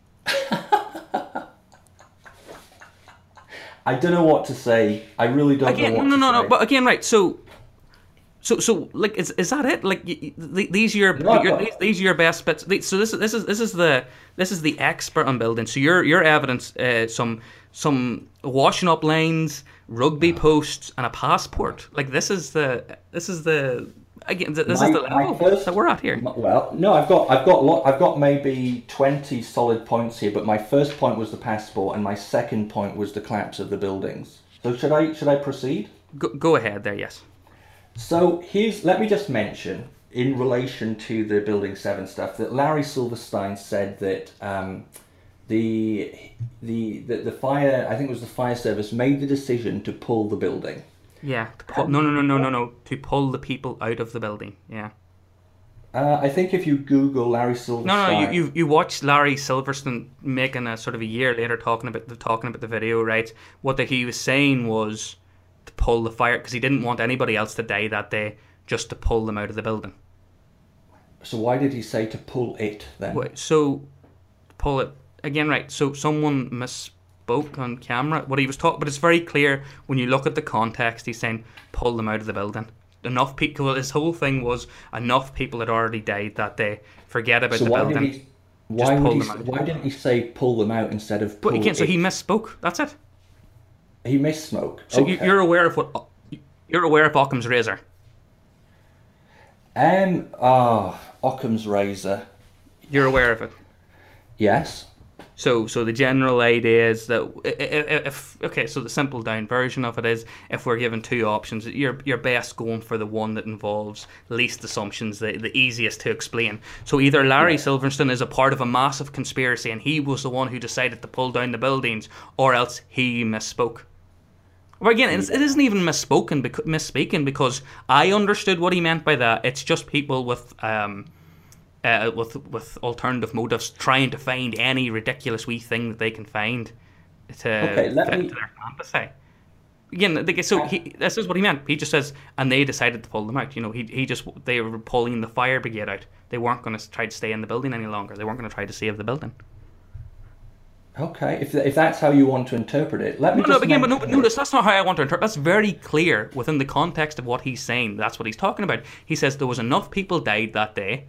B: I don't know what to say. I really don't know what to say.
A: No. But again, right. So, is that it? These are your best bits. So this is the expert on building. So your evidence, some washing up lines, rugby posts, and a passport. This is the level that we're at here.
B: Well, no, I've got maybe 20 solid points here, but my first point was the passport, and my second point was the collapse of the buildings. So should I proceed?
A: Go ahead there. Yes.
B: So let me just mention, in relation to the Building 7 stuff, that Larry Silverstein said that the fire, I think it was the fire service, made the decision to pull the building.
A: Yeah. No. To pull the people out of the building. Yeah.
B: I think if you Google Larry Silverstein...
A: No, you watch Larry Silverstein making a sort of a year later talking about the video, right? What he was saying was to pull the fire, because he didn't want anybody else to die that day, just to pull them out of the building.
B: So why did he say to pull it then?
A: So pull it again, right? So someone misspoke on camera. What he was talking, but it's very clear when you look at the context. He's saying pull them out of the building. Enough people. His whole thing was enough people had already died that day. Forget about the building.
B: Why didn't he say pull them out instead of pull?
A: But again, so he misspoke. That's it.
B: He misspoke.
A: So okay. You're aware of Occam's razor?
B: Occam's razor.
A: You're aware of it?
B: Yes.
A: So the general idea is that so the simple down version of it is, if we're given two options, you're best going for the one that involves least assumptions, the easiest to explain. So either Larry Silverstein is a part of a massive conspiracy and he was the one who decided to pull down the buildings, or else he misspoke. Well, again, it isn't even misspeaking, because I understood what he meant by that. It's just people with alternative motives trying to find any ridiculous wee thing that they can find to fit into their fantasy. Again, this is what he meant. He just says, and they decided to pull them out. They were pulling the fire brigade out. They weren't going to try to stay in the building any longer. They weren't going to try to save the building.
B: Okay, if that's how you want to interpret it, let me
A: notice that's not how I want to interpret. That's very clear within the context of what he's saying. That's what he's talking about. He says there was enough people died that day.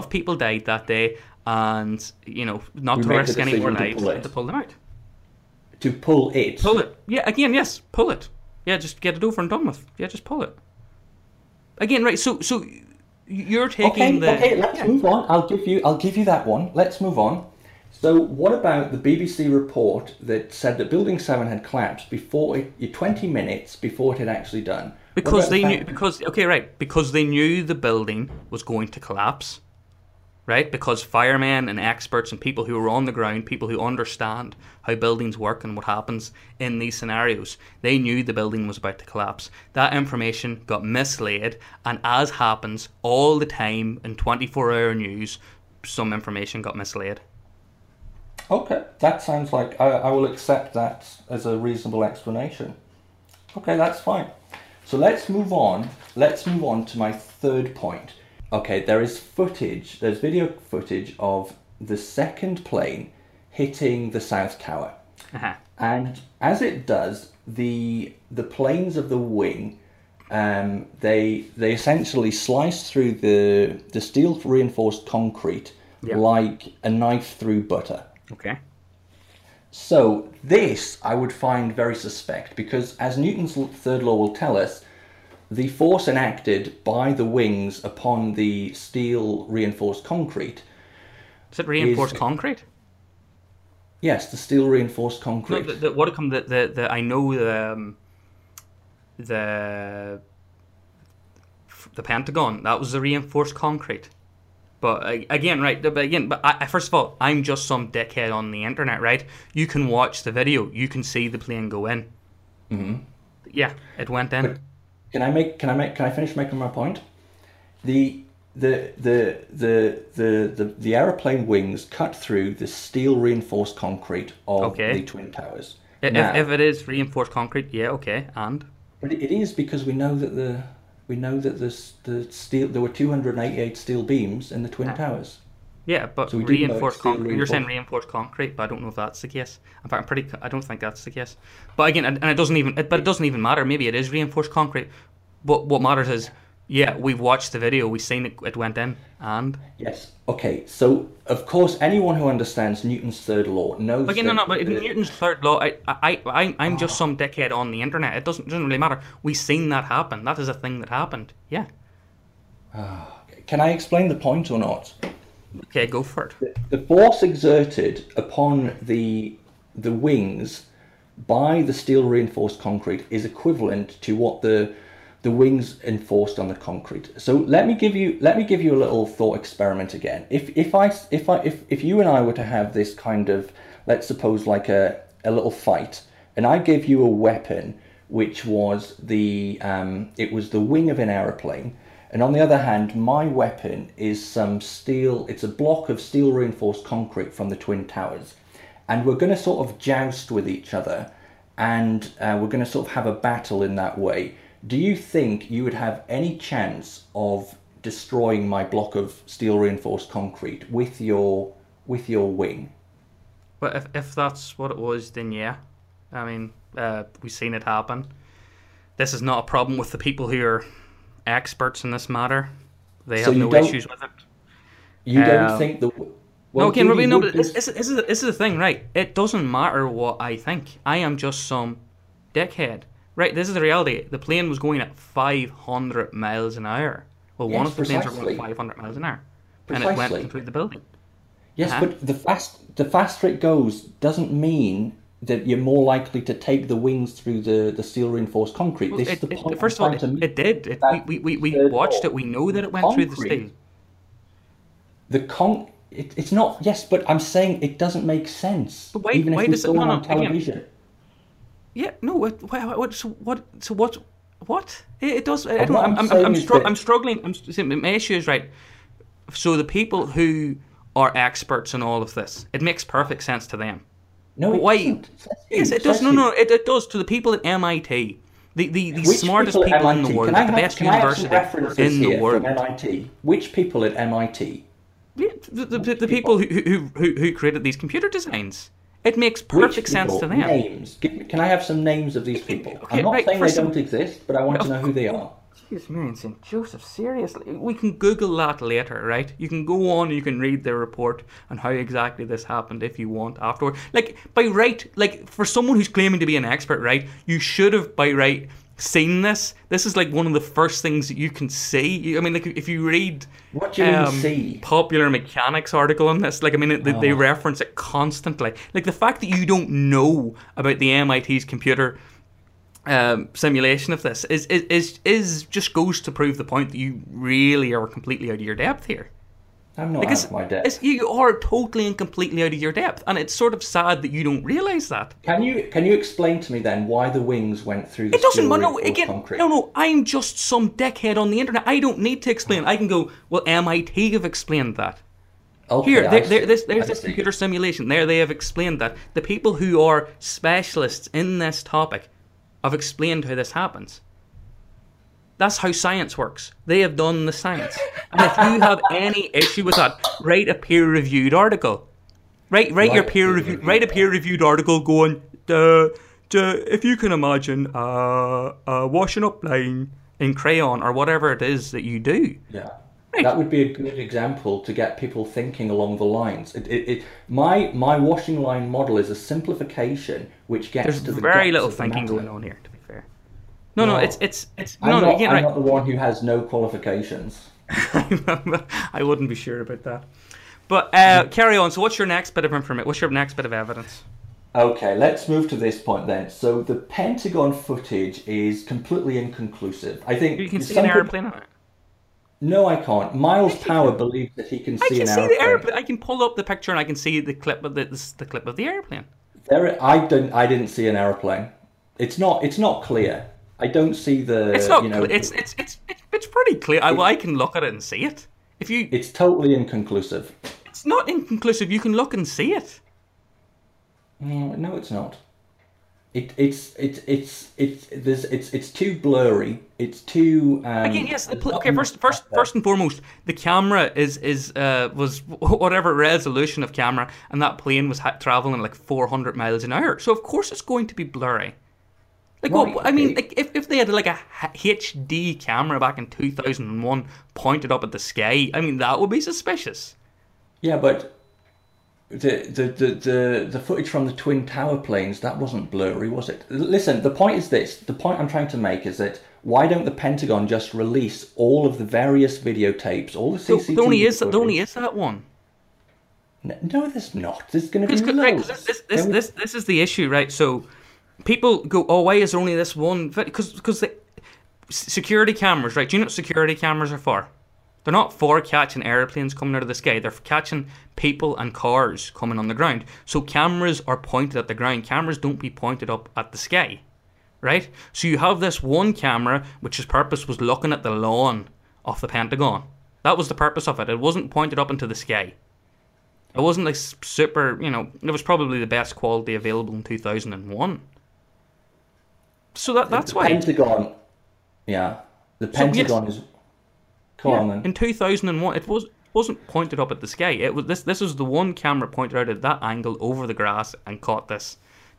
A: And not to risk any more lives, to pull them out.
B: To pull it.
A: Pull it. Yeah, again, yes, pull it. Yeah, just get it over and done with. Yeah, just pull it. Again, right, so you're taking
B: Okay, let's move on. I'll give you that one. Let's move on. So what about the BBC report that said that Building 7 had collapsed 20 minutes before it had actually done?
A: Because they knew because they knew the building was going to collapse. Right? Because firemen and experts and people who are on the ground, people who understand how buildings work and what happens in these scenarios, they knew the building was about to collapse. That information got mislaid, and as happens all the time in 24-hour news, some information got mislaid.
B: Okay, that sounds like I will accept that as a reasonable explanation. Okay, that's fine. So let's move on. Let's move on to my third point. Okay, there's video footage of the second plane hitting the South Tower.
A: Uh-huh.
B: And as it does, the planes of the wing, they essentially slice through the steel reinforced concrete like a knife through butter.
A: Okay.
B: So this I would find very suspect, because as Newton's third law will tell us, the force enacted by the wings upon the steel reinforced concrete.
A: Is it reinforced concrete?
B: Yes, the steel reinforced concrete.
A: No, what come I know the Pentagon, that was the reinforced concrete. But again, right? But first of all, I'm just some dickhead on the internet, right? You can watch the video, you can see the plane go in.
B: Mm-hmm.
A: Yeah, it went in.
B: But can I finish making my point? The aeroplane wings cut through the steel reinforced concrete of the Twin Towers.
A: If it is reinforced concrete, yeah, okay, and
B: but it is because we know that the steel, there were 288 steel beams in the Twin Towers.
A: Yeah, but so reinforced concrete. You're saying reinforced concrete, but I don't know if that's the case. In fact, I don't think that's the case. But again, and it doesn't even matter. Maybe it is reinforced concrete. But what matters is, yeah, we've watched the video, we've seen it went in, and
B: yes, okay. So of course, anyone who understands Newton's third law knows.
A: But Newton's third law, I'm just some dickhead on the internet. It doesn't really matter. We've seen that happen. That is a thing that happened. Yeah.
B: Can I explain the point or not?
A: Okay, go for it.
B: The force exerted upon the wings by the steel reinforced concrete is equivalent to what the wings enforced on the concrete. So let me give you a little thought experiment again. If you and I were to have this kind of, let's suppose, like a little fight, and I gave you a weapon which was it was the wing of an aeroplane. And on the other hand, my weapon is some steel, it's a block of steel reinforced concrete from the Twin Towers. And we're going to sort of joust with each other, and we're going to sort of have a battle in that way. Do you think you would have any chance of destroying my block of steel reinforced concrete with your wing?
A: Well, if that's what it was, then yeah. I mean, we've seen it happen. This is not a problem with the people who are experts in this matter. They have no issues with it.
B: You don't think the... Well,
A: okay, Ruby, no, but this is the thing, right? It doesn't matter what I think. I am just some dickhead. Right, this is the reality. The plane was going at 500 miles an hour. Well, one of the planes were going at 500 miles an hour.
B: Precisely.
A: And it went through the building.
B: Yes, but the faster it goes doesn't mean that you're more likely to take the wings through the steel reinforced concrete.
A: Well, first of all, it did. We watched it. We know that it went through the steel.
B: It's not. Yes, but I'm saying it doesn't make sense.
A: But
B: even if
A: does it?
B: No, on television.
A: Again, yeah. No. What? So what? It does. I'm struggling. My issue is, right. So the people who are experts in all of this, it makes perfect sense to them.
B: No,
A: why? Yes, it does. No, it does to the people at MIT, the smartest people in the world, the best university in the world.
B: From MIT. Which people at MIT?
A: Yeah, the people who created these computer designs. It makes perfect sense to them.
B: Names. Can I have some names of these people?
A: Okay,
B: I'm not saying they don't exist, but I want to know who they are.
A: Excuse me, St. Joseph, seriously? We can Google that later, right? You can go on and you can read the report on how exactly this happened if you want afterward. Like, by right, like, for someone who's claiming to be an expert, right, you should have, by right, seen this. This is, like, one of the first things that you can see. I mean, like, if you read...
B: What do you mean see?
A: Popular Mechanics article on this, like, I mean, they reference it constantly. Like, the fact that you don't know about the MIT's computer... simulation of this is just goes to prove the point that you really are completely out of your depth here.
B: I'm not out of my depth.
A: You are totally and completely out of your depth, and it's sort of sad that you don't realise that.
B: Can you explain to me then why the wings went through the
A: It doesn't
B: steel
A: matter.
B: reinforced concrete?
A: No, I'm just some dickhead on the internet. I don't need to explain. I can go, well, MIT have explained that.
B: Okay,
A: Here, there's
B: I
A: this
B: see.
A: computer simulation. There, they have explained that. The people who are specialists in this topic have explained how this happens. That's how science works. They have done the science. And if you have any issue with that, write a peer-reviewed article. Write a peer-reviewed article going, if you can imagine washing up line in crayon or whatever it is that you do.
B: Yeah.
A: Right.
B: That would be a good example to get people thinking along the lines. My washing line model is a simplification which gets
A: There's
B: to the
A: very
B: depths
A: little
B: of the
A: thinking
B: matter.
A: going on here, to be fair. No, it's
B: I'm not
A: right.
B: the one who has no qualifications.
A: I wouldn't be sure about that. But carry on. So what's your next bit of information? What's your next bit of evidence?
B: Okay, let's move to this point then. So the Pentagon footage is completely inconclusive. I think
A: You can see an airplane on it.
B: No, I can't. Miles Power believes that he can see an airplane.
A: The airplane. I can pull up the picture and I can see the clip of the clip of the airplane.
B: I didn't see an airplane. It's not clear. I don't see the.
A: It's not. It's pretty clear. I can look at it and see it.
B: It's totally inconclusive.
A: It's not inconclusive. You can look and see it.
B: No, it's not. It's too blurry. It's too.
A: Again, yes. Okay, first and foremost, the camera was whatever resolution of camera, and that plane was traveling like 400 miles an hour. So of course it's going to be blurry. Like
B: right,
A: what? I mean, like if they had like a HD camera back in 2001 pointed up at the sky, I mean that would be suspicious.
B: Yeah, but the footage from the Twin Tower planes, that wasn't blurry, was it? Listen, the point is this. The point I'm trying to make is that why don't the Pentagon just release all of the various videotapes, all the CCTV
A: There only is
B: footage?
A: that one.
B: No, there's not. There's going to be loads.
A: Right, this is the issue, right? So people go, oh, why is there only this one? Because the security cameras, right? Do you know what security cameras are for? They're not for catching airplanes coming out of the sky. They're for catching people and cars coming on the ground. So cameras are pointed at the ground. Cameras don't be pointed up at the sky, right? So you have this one camera, which its purpose was looking at the lawn of the Pentagon. That was the purpose of it. It wasn't pointed up into the sky. It wasn't like super, it was probably the best quality available in 2001. So that's why.
B: Pentagon, yeah. The Pentagon is... Come on, then.
A: In 2001, it wasn't pointed up at the sky. It was this was the one camera pointed out at that angle over the grass and caught this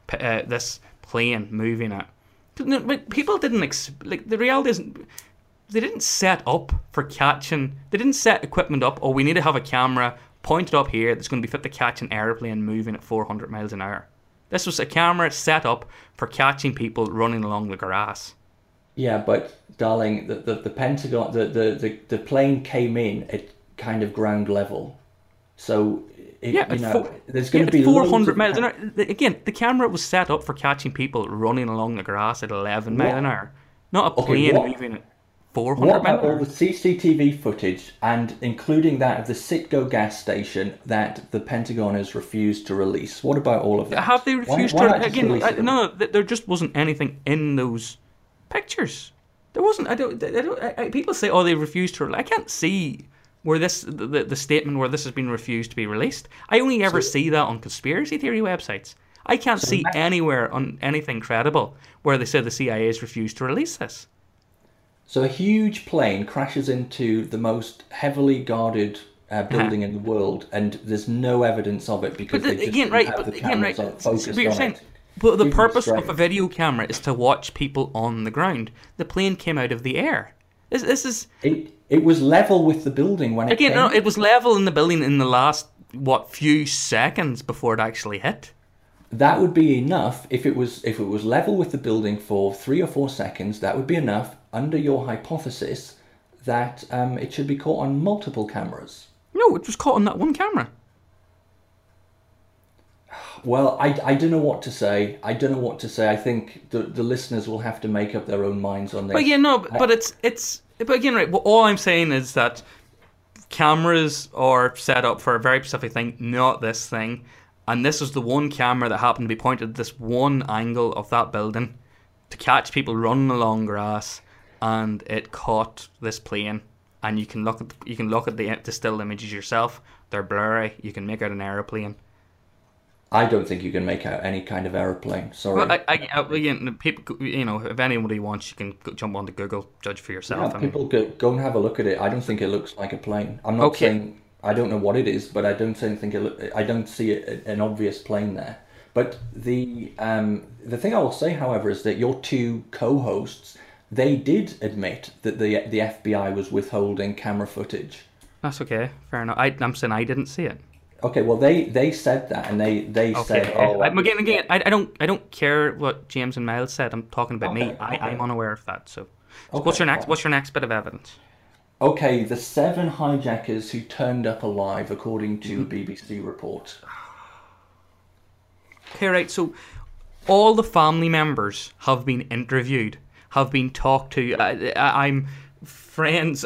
A: plane moving it. But people didn't the reality isn't. They didn't set up for catching. They didn't set equipment up. Oh, we need to have a camera pointed up here that's going to be fit to catch an airplane moving at 400 miles an hour. This was a camera set up for catching people running along the grass.
B: Yeah, but darling, the Pentagon, the plane came in at kind of ground level, so there's going to be
A: 400 miles an hour. Again, the camera was set up for catching people running along the grass at 11 miles an hour, not a plane moving at 400 miles an hour.
B: What about all the CCTV footage, and including that of the Citgo gas station that the Pentagon has refused to release? What about all of that?
A: Have they refused to? Again, no, there just wasn't anything in those pictures. There wasn't. People say, "Oh, they refused to." I can't see where the statement where this has been refused to be released. I only ever see that on conspiracy theory websites. I can't see anywhere on anything credible where they say the CIA has refused to release this.
B: So a huge plane crashes into the most heavily guarded building in the world, and there's no evidence of it because they just didn't have the cameras focused on it.
A: But the purpose of a video camera is to watch people on the ground. The plane came out of the air. This is
B: It was level with the building when it
A: again.
B: came.
A: No, it was level in the building in the last few seconds before it actually hit.
B: That would be enough if it was level with the building for 3 or 4 seconds. That would be enough under your hypothesis that it should be caught on multiple cameras.
A: No, it was caught on that one camera.
B: Well, I don't know what to say. I think the listeners will have to make up their own minds on this.
A: But yeah, no, but it's. But again, right. Well, all I'm saying is that cameras are set up for a very specific thing, not this thing. And this was the one camera that happened to be pointed at this one angle of that building to catch people running along grass, and it caught this plane. And you can look at the still images yourself. They're blurry. You can make out an aeroplane.
B: I don't think you can make out any kind of aeroplane. Sorry.
A: Well, again, people, if anybody wants, you can jump onto Google, judge for yourself.
B: Yeah, people go and have a look at it. I don't think it looks like a plane. I'm not saying I don't know what it is, but I don't see an obvious plane there. But the thing I will say, however, is that your two co-hosts, they did admit that the FBI was withholding camera footage.
A: That's okay, fair enough. I'm saying I didn't see it.
B: Okay, well they said that, and they said, "Oh,
A: again, I don't care what James and Miles said. I'm talking about me. I'm unaware of that. So what's your next bit of evidence?
B: Okay, the 7 hijackers who turned up alive, according to a BBC report.
A: Okay, right. So all the family members have been interviewed, have been talked to. I'm friends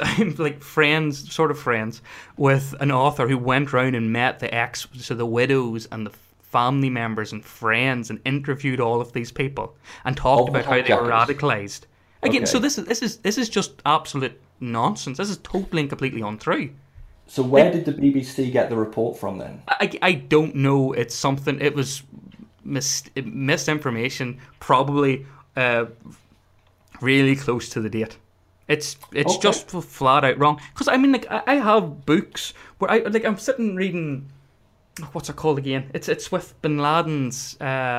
A: with an author who went round and met the widows and the family members and friends and interviewed all of these people and talked about how they were radicalized. Again, so this is just absolute nonsense. This is totally and completely untrue.
B: So where did the BBC get the report from then?
A: I don't know. It's something. It was misinformation, probably really close to the date. It's just flat out wrong. Because I mean, like, I have books where I'm sitting reading. What's it called again? It's with Bin Laden's.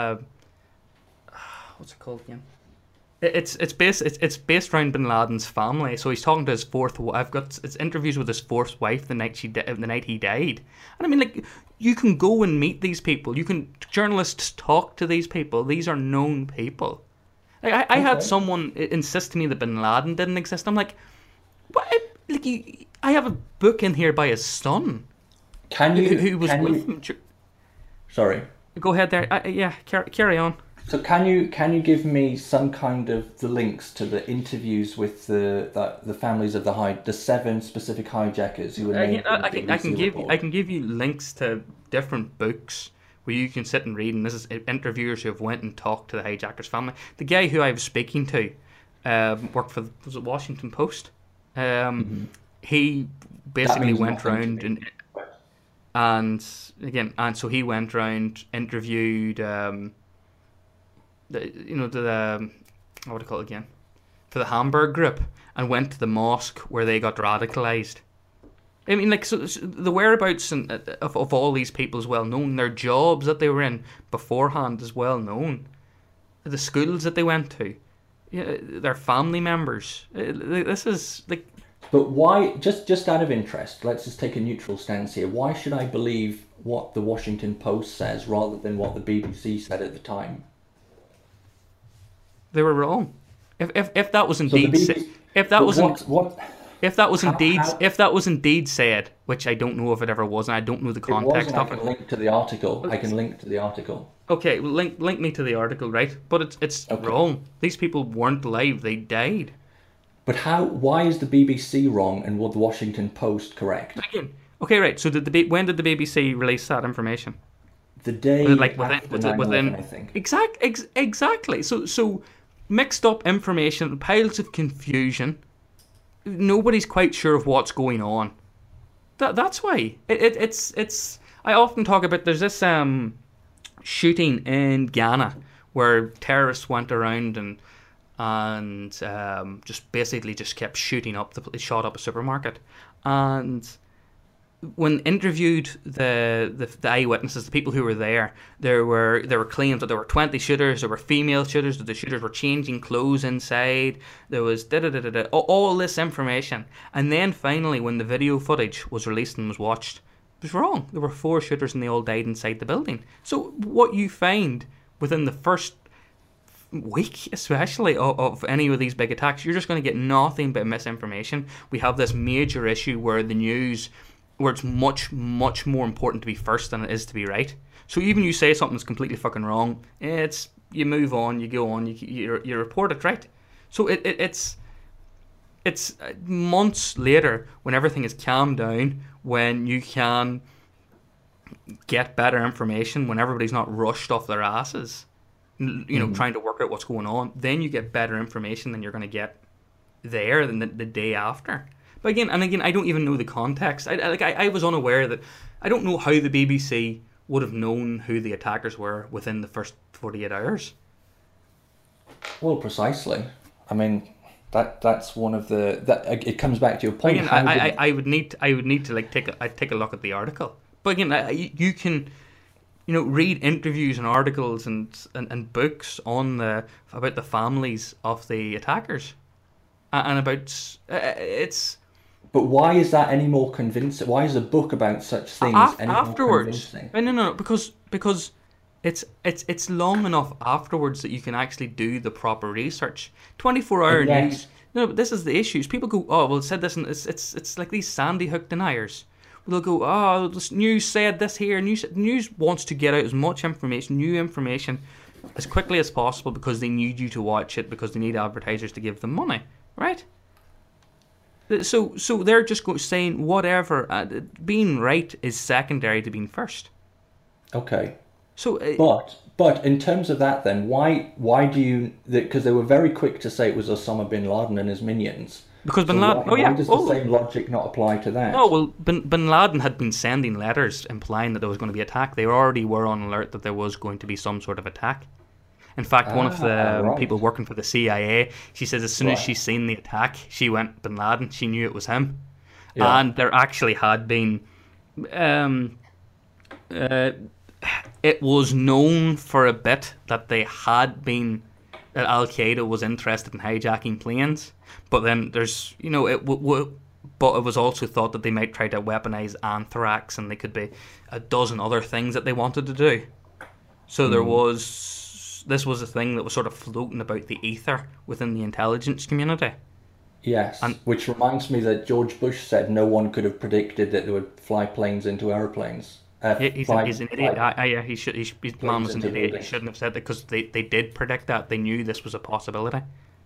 A: What's it called again? It's based around Bin Laden's family. So he's talking to his fourth. It's interviews with his fourth wife the night he died. And I mean, like, you can go and meet these people. Journalists talk to these people. These are known people. Like, I had someone insist to me that Bin Laden didn't exist. I'm like, what? Like, I have a book in here by his son. Who was with him?
B: Sorry.
A: Go ahead there. Carry on.
B: So can you give me some kind of the links to the interviews with the families of the 7 specific hijackers who were named?
A: I can give you links to different books where you can sit and read, and this is interviewers who have went and talked to the hijackers' family. The guy who I was speaking to worked for the Washington Post. He basically went round and so he went round, interviewed what do you call it again, for the Hamburg group, and went to the mosque where they got radicalized. I mean, like, so the whereabouts of all these people is well known. Their jobs that they were in beforehand is well known. The schools that they went to, their family members. This is like.
B: But why? Just out of interest, let's just take a neutral stance here. Why should I believe what the Washington Post says rather than what the BBC said at the time?
A: They were wrong. If that was indeed if that was indeed said, which I don't know if it ever was, and I don't know the context of it.
B: I can link to the article.
A: Okay, well, link me to the article, right? But it's wrong. These people weren't alive; they died.
B: But how? Why is the BBC wrong and the Washington Post correct?
A: Again, okay, right. So when did the BBC release that information?
B: The day after 9/11, I think.
A: Exactly. So mixed up information, piles of confusion. Nobody's quite sure of what's going on. That's why it's. I often talk about there's this shooting in Ghana where terrorists went around and just basically just kept shooting up. Shot up a supermarket, and when interviewed the eyewitnesses, the people who were there were claims that there were 20 shooters, there were female shooters, that the shooters were changing clothes inside. There was all this information, and then finally, when the video footage was released and was watched, it was wrong. There were 4 shooters, and they all died inside the building. So what you find within the first week, especially of any of these big attacks, you're just going to get nothing but misinformation. We have this major issue where the news, where it's much, much more important to be first than it is to be right. So even you say something's completely fucking wrong, you move on, you go on, you report it right. So it's months later, when everything is calmed down, when you can get better information, when everybody's not rushed off their asses, trying to work out what's going on, then you get better information than you're going to get there than the day after. But again, I don't even know the context. I was unaware that, I don't know how the BBC would have known who the attackers were within the first 48 hours.
B: Well, precisely. I mean, that's one of it comes back to your point.
A: Again, I would need to take a look at the article. But again, you can, read interviews and articles and books about the families of the attackers, and about it's.
B: But why is that any more convincing? Why is a book about such things any
A: afterwards?
B: more convincing?
A: No, because it's long enough afterwards that you can actually do the proper research. 24-hour news. No, but this is the issues. People go, oh, well, it said this, and it's like these Sandy Hook deniers. They'll go, oh, this news said this here. News wants to get out as much information, new information, as quickly as possible, because they need you to watch it, because they need advertisers to give them money, right? So they're just saying whatever. Being right is secondary to being first.
B: Okay.
A: So,
B: but in terms of that, then why do you? Because they were very quick to say it was Osama bin Laden and his minions.
A: Because bin Laden.
B: Why does the same logic not apply to that?
A: No, well, bin Laden had been sending letters implying that there was going to be an attack. They already were on alert that there was going to be some sort of attack. In fact, one of the people working for the CIA, she says as soon as she seen the attack, she went, bin Laden. She knew it was him. Yeah. And there actually had been... it was known for a bit that that Al-Qaeda was interested in hijacking planes. But then there's, but it was also thought that they might try to weaponize anthrax, and they could be a dozen other things that they wanted to do. So this was a thing that was sort of floating about the ether within the intelligence community.
B: Yes, which reminds me that George Bush said no one could have predicted that they would fly planes into airplanes.
A: He's an idiot. His man was an idiot. He shouldn't have said that, because they did predict that. They knew this was a possibility.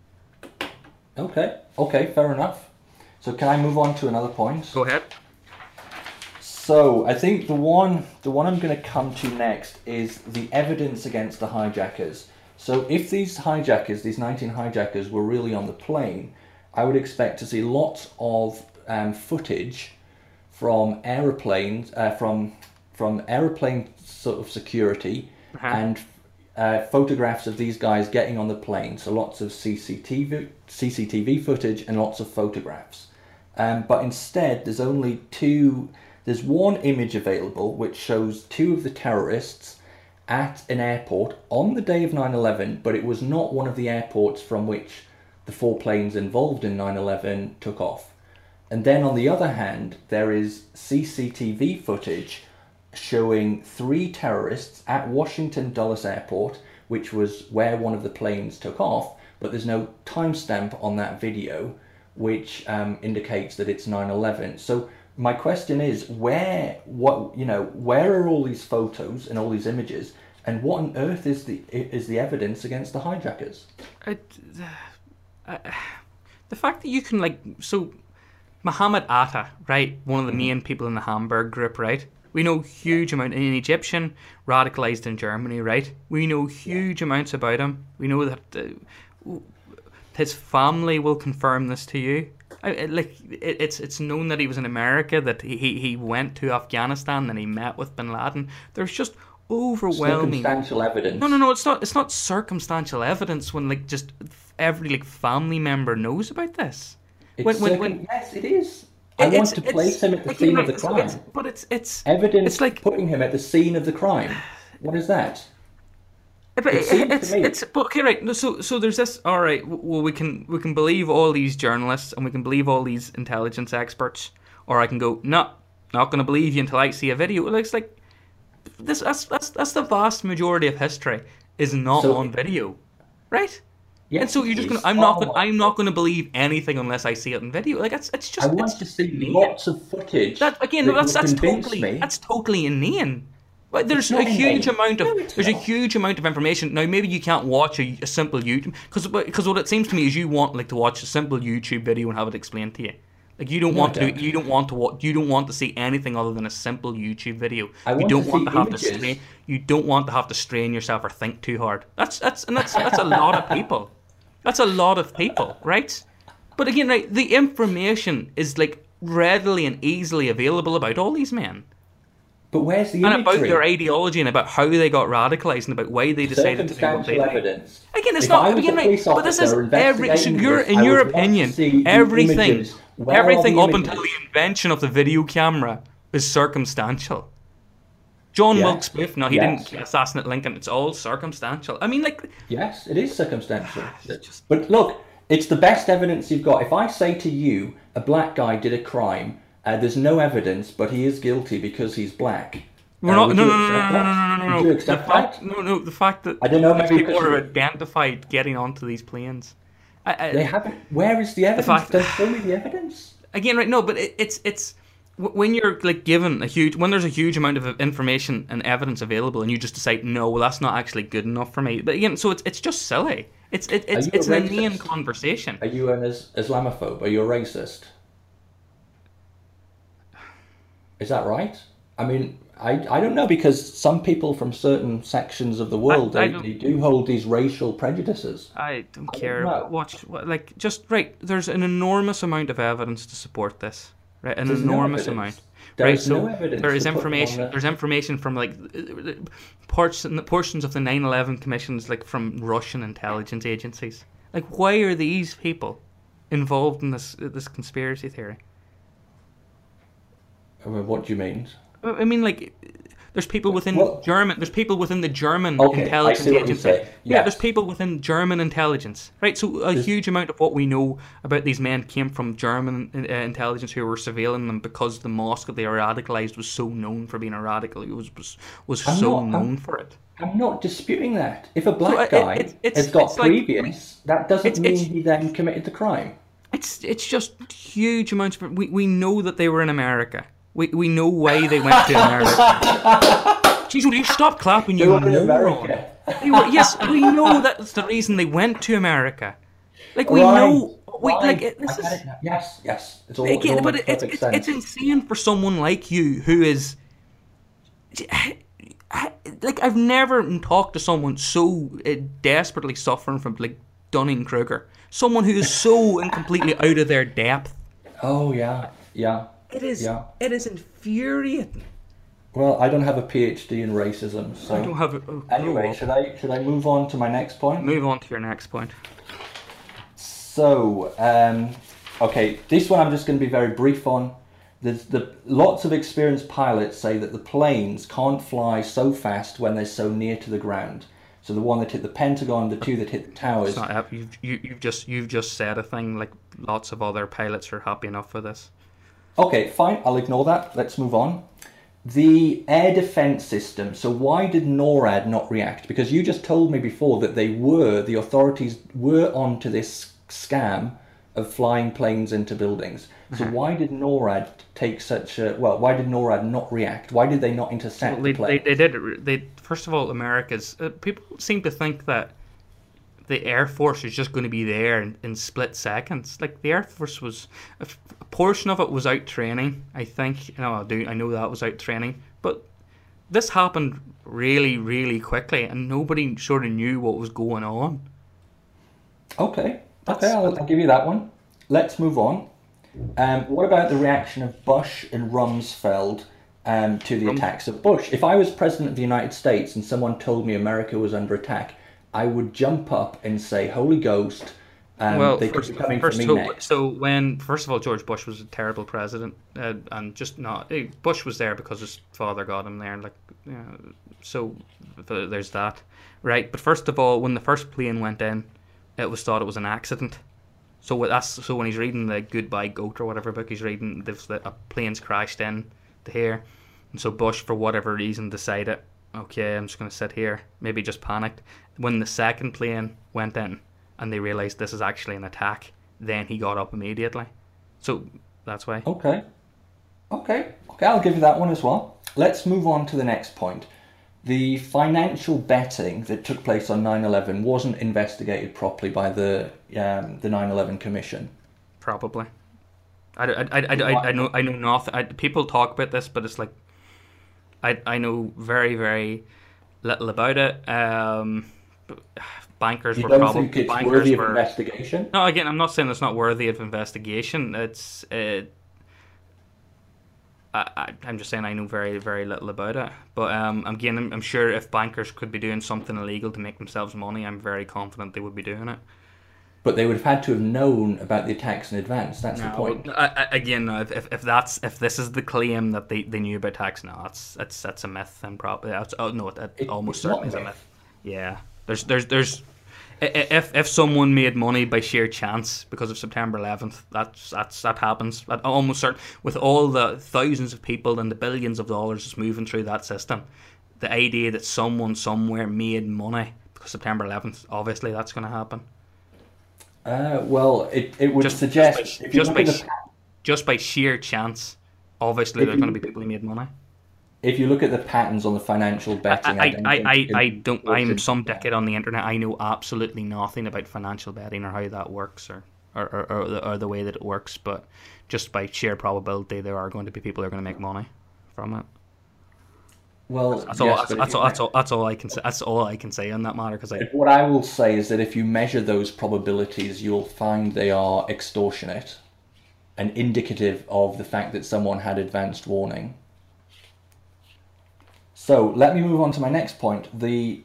B: Okay, fair enough. So can I move on to another point?
A: Go ahead.
B: So I think the one I'm going to come to next is the evidence against the hijackers. So if these 19 hijackers, were really on the plane, I would expect to see lots of footage from aeroplanes, from aeroplane sort of security, and photographs of these guys getting on the plane. So lots of CCTV footage and lots of photographs. But instead, there's one image available which shows 2 of the terrorists at an airport on the day of 9/11, but it was not one of the airports from which the 4 planes involved in 9/11 took off. And then on the other hand, there is CCTV footage showing 3 terrorists at Washington Dulles Airport, which was where one of the planes took off, but there's no timestamp on that video, which indicates that it's 9/11. So my question is, where are all these photos and all these images, and what on earth is the evidence against the hijackers?
A: The fact that you can Mohammed Atta, right, one of the main people in the Hamburg group, right? We know huge amount, an Egyptian radicalized in Germany, right? We know huge amounts about him. We know that his family will confirm this to you. It's known that he was in America, that he went to Afghanistan and he met with bin Laden. There's just overwhelming
B: circumstantial evidence.
A: No, it's not circumstantial evidence when just every family member knows about this.
B: Yes, it is. I want to place him at the scene of the crime.
A: But it's
B: Evidence
A: like
B: putting him at the scene of the crime. What is that?
A: But
B: It seems to me.
A: but okay, right. No, so there's this. All right. Well, we can believe all these journalists and we can believe all these intelligence experts, or I can go, no, not going to believe you until I see a video. It looks like this. That's the vast majority of history is not on video, right?
B: Yes,
A: and so you're just
B: it
A: gonna.
B: is.
A: I'm not gonna believe anything unless I see it in video. Like it's just.
B: I want to see lots of footage.
A: That again.
B: that
A: That's
B: will convince
A: totally.
B: me.
A: That's totally inane. But there's
B: not
A: a huge
B: inane.
A: amount of
B: No, it's
A: there's a
B: not.
A: huge amount of information. Now maybe you can't watch a simple YouTube because what it seems to me is you want like to watch a simple YouTube video and have it explained to you. Like you don't
B: No,
A: want
B: I
A: to
B: don't.
A: you don't want to watch you don't want to see anything other than a simple YouTube video.
B: I
A: You
B: want
A: don't
B: to
A: want
B: see
A: to have
B: images.
A: to strain. You don't want to have to strain yourself or think too hard. That's a lot of people. That's a lot of people, right? But again, right, the information is like readily and easily available about all these men.
B: But where's the
A: And
B: imagery?
A: about their ideology and about how they got radicalized and about why they decided to do what they
B: Circumstantial
A: did.
B: evidence.
A: Again, it's
B: If
A: not
B: I was
A: again,
B: a
A: right,
B: police
A: but this is
B: officer
A: every. So
B: investigating
A: you're,
B: this,
A: in
B: I
A: your
B: would want to
A: opinion,
B: see the
A: everything,
B: images. Where are
A: everything
B: the
A: up
B: images?
A: until the invention of the video camera is circumstantial. John
B: Yes.
A: Wilkes Booth, no, he
B: Yes.
A: didn't assassinate Lincoln. It's all circumstantial. I mean, like,
B: Yes, it is circumstantial.
A: It's just-
B: But look, it's the best evidence you've got. If I say to you, a black guy did a crime, there's no evidence, but he is guilty because he's black.
A: we're not.
B: would
A: No,
B: you
A: no, no, no,
B: accept
A: no,
B: that?
A: no, no, no,
B: Would
A: no.
B: you
A: The
B: accept
A: fact,
B: that?
A: no, the fact that
B: I don't know, maybe
A: people
B: because
A: are
B: you-
A: identified getting onto these planes.
B: They haven't. Where is the evidence?
A: fact-
B: Don't show me the evidence.
A: Again, right? No, but it's when you're like given when there's a huge amount of information and evidence available, and you just decide, no, well, that's not actually good enough for me. But again, so it's just silly. It's
B: you
A: an
B: a
A: inane
B: racist?
A: conversation.
B: Are you an Islamophobe? Are you a racist? Is that right? I mean, I don't know, because some people from certain sections of the world,
A: I
B: they,
A: don't-
B: they do hold these racial prejudices.
A: I don't care.
B: know.
A: Like just right. There's an enormous amount of evidence to support this. Right, an
B: There's no
A: enormous
B: evidence.
A: amount.
B: There
A: Right,
B: is
A: so
B: no evidence
A: there is
B: to put
A: information.
B: on the-
A: There's information from like portions of the 9/11 commissions, like from Russian intelligence agencies. Like, why are these people involved in this conspiracy theory?
B: What do you mean?
A: I mean, like, there's people within
B: Well-
A: There's people within the German
B: Okay, I
A: intelligence
B: see what you
A: agency.
B: say.
A: Yeah,
B: Yes.
A: there's people within German intelligence, right? So a huge amount of what we know about these men came from German intelligence, who were surveilling them because the mosque that they radicalized was so known for being a radical. It was
B: I'm
A: so
B: not-
A: known for it.
B: I'm not disputing that. If a black
A: So,
B: guy
A: it's
B: has got
A: like-
B: previous, that doesn't mean
A: it's-
B: he then committed the crime.
A: It's just huge amounts of. We know that they were in America. We know why they went to America. Jeez, will you stop clapping?
B: They
A: You
B: were in
A: moron.
B: America.
A: Yes, we know that's the reason they went to America. Like we
B: Right,
A: know,
B: right.
A: like
B: I
A: this
B: get
A: is
B: it now. Yes. It's all,
A: again,
B: it all
A: but
B: makes
A: it's
B: perfect sense.
A: it's insane for someone like you who is. Like, I've never talked to someone so desperately suffering from like Dunning-Kruger. Someone who is so completely out of their depth.
B: Oh yeah.
A: It is.
B: Yeah.
A: It is infuriating.
B: Well, I don't have a PhD in racism, so
A: I don't have it. Oh,
B: anyway, should I move on to my next point?
A: move on to your next point.
B: So, okay, this one I'm just going to be very brief on. Lots of experienced pilots say that the planes can't fly so fast when they're so near to the ground. So the one that hit the Pentagon, the two that hit the towers.
A: It's not. You've just said a thing. Like, lots of other pilots are happy enough for this.
B: Okay, fine, I'll ignore that. Let's move on. The air defense system. So why did NORAD not react? Because you just told me before that the authorities were onto this scam of flying planes into buildings. So why did NORAD take such a... Well, why did NORAD not react? Why did they not intercept the plane?
A: They did. They first of all, America's people seem to think that the Air Force is just going to be there in split seconds. Like, the Air Force was a portion of it was out training. I think I know that was out training, but this happened really, really quickly, and nobody sort of knew what was going on.
B: Okay, I'll give you that one. Let's move on. What about the reaction of Bush and Rumsfeld to the attacks of Bush? If I was president of the United States and someone told me America was under attack, I would jump up and say, Holy Ghost,
A: Well,
B: They could be coming for
A: first,
B: me
A: so,
B: next.
A: so when first of all, George Bush was a terrible president, and just not Bush was there because his father got him there, like so there's that, right? But first of all, when the first plane went in, it was thought it was an accident. So when he's reading the Goodbye Goat or whatever book he's reading, a plane's crashed in to here, and so Bush, for whatever reason, decided, okay, I'm just going to sit here. Maybe just panicked. When the second plane went in, and they realised this is actually an attack, then he got up immediately. So that's why.
B: Okay, I'll give you that one as well. Let's move on to the next point. The financial betting that took place on 9/11 wasn't investigated properly by the 9/11 Commission.
A: Probably. I know nothing. People talk about this, but it's like I know very, very little about it. Bankers
B: You
A: were
B: don't
A: probably
B: think it's
A: bankers
B: worthy of
A: were.
B: investigation?
A: No, again, I'm not saying it's not worthy of investigation. I'm just saying I know very, very little about it. But again, I'm sure if bankers could be doing something illegal to make themselves money, I'm very confident they would be doing it.
B: But they would have had to have known about the attacks in advance. That's the point.
A: Again, no, if this is the claim that they knew about tax, no, that's a myth, and probably it almost certainly is a myth. Yeah, there's if someone made money by sheer chance because of September 11th, that happens. That almost certain, with all the thousands of people and the billions of dollars just moving through that system, the idea that someone somewhere made money because September 11th, obviously that's going to happen.
B: Well, it would suggest
A: just by sheer chance, obviously there are going to be people who made money.
B: If you look at the patterns on the financial betting,
A: I'm some dickhead on the internet. I know absolutely nothing about financial betting or how that works or the way that it works. But just by sheer probability, there are going to be people who are going to make money from it.
B: Well,
A: that's all I can say. That's all I can say on that matter.
B: What I will say is that if you measure those probabilities, you'll find they are extortionate and indicative of the fact that someone had advanced warning. So let me move on to my next point. Maybe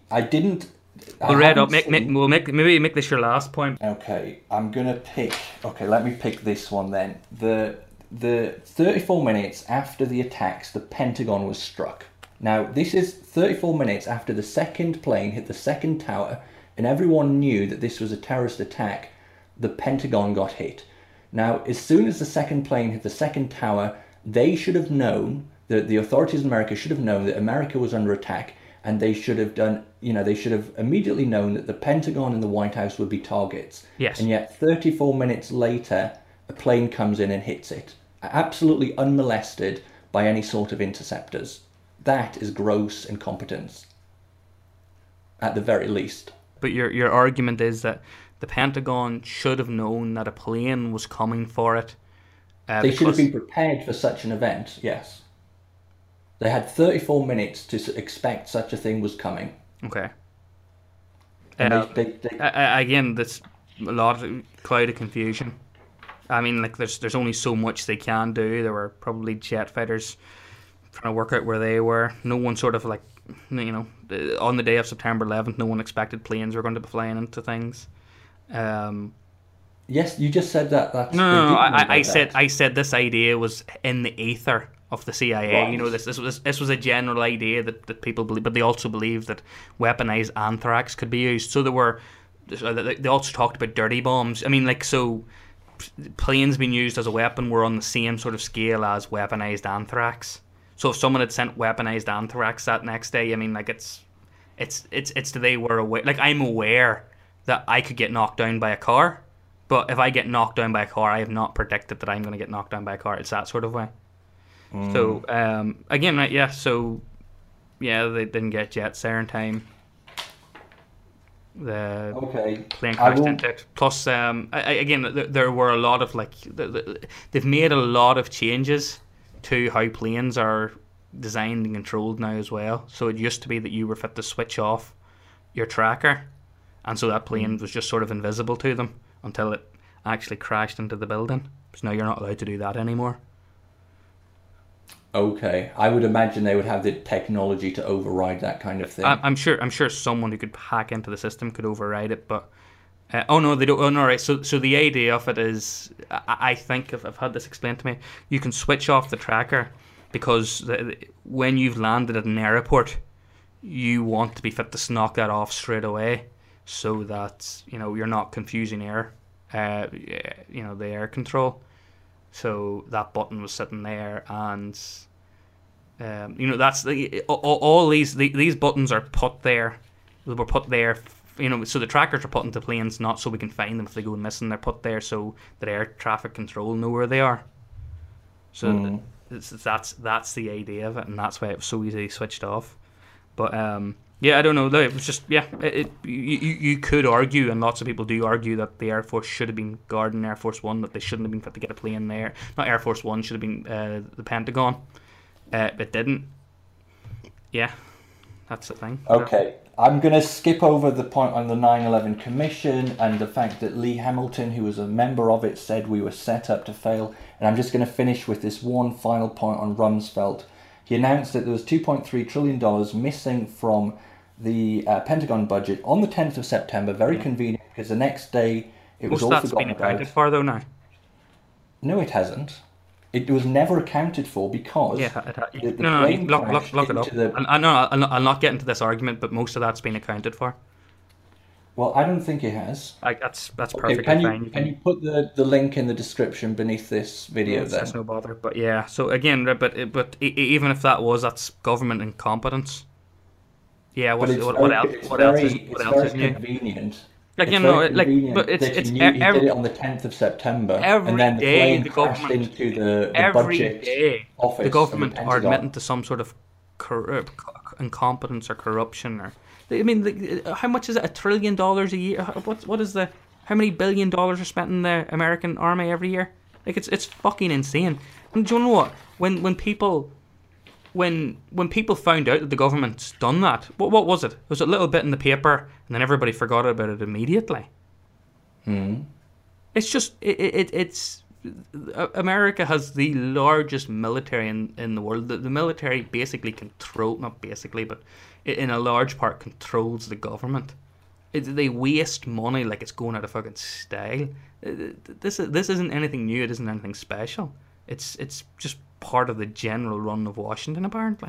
B: make this your last point. Okay, let me pick this one then. The 34 minutes after the attacks, the Pentagon was struck. Now, this is 34 minutes after the second plane hit the second tower, and everyone knew that this was a terrorist attack. The Pentagon got hit. Now, as soon as the second plane hit the second tower, they should have known, that the authorities in America should have known that America was under attack, and they should have immediately known that the Pentagon and the White House would be targets.
A: Yes.
B: And yet, 34 minutes later, a plane comes in and hits it, absolutely unmolested by any sort of interceptors. That is gross incompetence, at the very least.
A: But your argument is that the Pentagon should have known that a plane was coming for it.
B: They should have been prepared for such an event, yes. They had 34 minutes to expect such a thing was coming.
A: Okay.
B: Again,
A: there's a lot of cloud of confusion. I mean, like there's only so much they can do. There were probably jet fighters trying to work out where they were. No one sort of on the day of September 11th, no one expected planes were going to be flying into things.
B: Yes, you just said that.
A: No. I said this idea was in the ether of the CIA.
B: Right.
A: This was a general idea that people believe, but they also believed that weaponized anthrax could be used. So they also talked about dirty bombs. I mean, planes being used as a weapon were on the same sort of scale as weaponized anthrax. So if someone had sent weaponized anthrax that next day, I mean, it's that they were aware. Like, I'm aware that I could get knocked down by a car, but if I get knocked down by a car, I have not predicted that I'm going to get knocked down by a car. It's that sort of way. So again, right? Yeah. So yeah, they didn't get jet siren time. The plane crashed into it. Plus, again, there were a lot of they've made a lot of changes to how planes are designed and controlled now as well. So it used to be that you were fit to switch off your tracker, and so that plane was just sort of invisible to them until it actually crashed into the building. So now you're not allowed to do that anymore.
B: Okay, I would imagine they would have the technology to override that kind of thing.
A: I'm sure someone who could hack into the system could override it, but Oh no, they don't. Oh no, right. So the idea of it is, I think I've had this explained to me. You can switch off the tracker because when you've landed at an airport, you want to be fit to knock that off straight away, so that you're not confusing air, the air control. So that button was sitting there, and that's all these buttons are put there. They were put there. So the trackers are put into planes not so we can find them if they go missing. They're put there so that air traffic control know where they are. So that's the idea of it, and that's why it was so easily switched off. But I don't know. It was just you could argue, and lots of people do argue, that the Air Force should have been guarding Air Force One, that they shouldn't have been fit to get a plane there. Not Air Force One, should have been the Pentagon. It didn't. Yeah, that's the thing.
B: Okay. I'm going to skip over the point on the 9/11 Commission and the fact that Lee Hamilton, who was a member of it, said we were set up to fail. And I'm just going to finish with this one final point on Rumsfeld. He announced that there was $2.3 trillion missing from the Pentagon budget on the 10th of September. Very convenient, because the next day it was all forgotten about. Most of that's been
A: accounted for, though, now.
B: No, it hasn't. It was never accounted for because
A: look it up. I'll not get into this argument, but most of that's been accounted for.
B: Well, I don't think it has.
A: That's perfectly fine.
B: Can you put the link in the description beneath this video?
A: Then that's no bother. But yeah, so again, but even if that's government incompetence. Yeah, what else is
B: convenient.
A: Again,
B: he did it on the 10th of September, and then the plane crashed into the budget office.
A: The government are admitting to some sort of incompetence or corruption, how much is it? $1 trillion a year? How many $1 billion are spent in the American army every year? It's fucking insane. And do you know what? When people found out that the government's done that, what was it? It was a little bit in the paper, and then everybody forgot about it immediately. It's just it's America has the largest military in the world. The military basically not basically, but in a large part controls the government. They waste money like it's going out of fucking style. This isn't anything new. It isn't anything special. It's just part of the general run of Washington, apparently.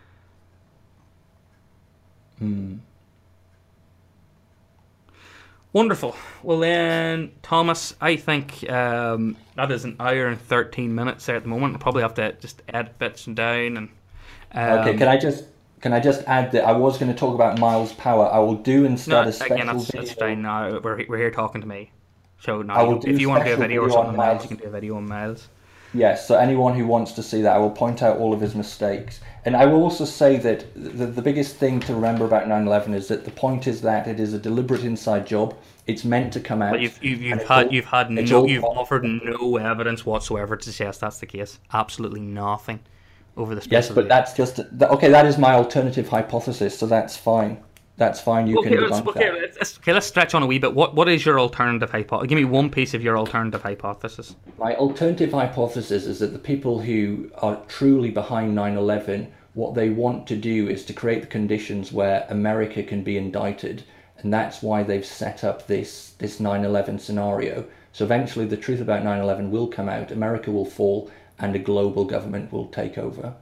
A: Wonderful. Well then, Thomas, I think that is an hour and 13 minutes there at the moment. I'll probably have to just edit bits down. And
B: okay, can I just add that I was going to talk about Miles Power. I will do instead a special video.
A: That's fine. Now we're here talking to me. So now, if you want to do a video or something on Miles, you can do a video on Miles.
B: Yes, so anyone who wants to see that, I will point out all of his mistakes. And I will also say that the biggest thing to remember about 9/11 is that the point is that it is a deliberate inside job. It's meant to come out.
A: But you've offered no evidence whatsoever to suggest that's the case. Absolutely nothing over the space.
B: Yes, but that's just okay. That is my alternative hypothesis, so that's fine. That's fine. You can debunk that.
A: Okay, let's stretch on a wee bit. What is your alternative hypothesis? Give me one piece of your alternative hypothesis.
B: My alternative hypothesis is that the people who are truly behind 9/11, what they want to do is to create the conditions where America can be indicted, and that's why they've set up this 9/11 scenario. So eventually the truth about 9/11 will come out, America will fall, and a global government will take over.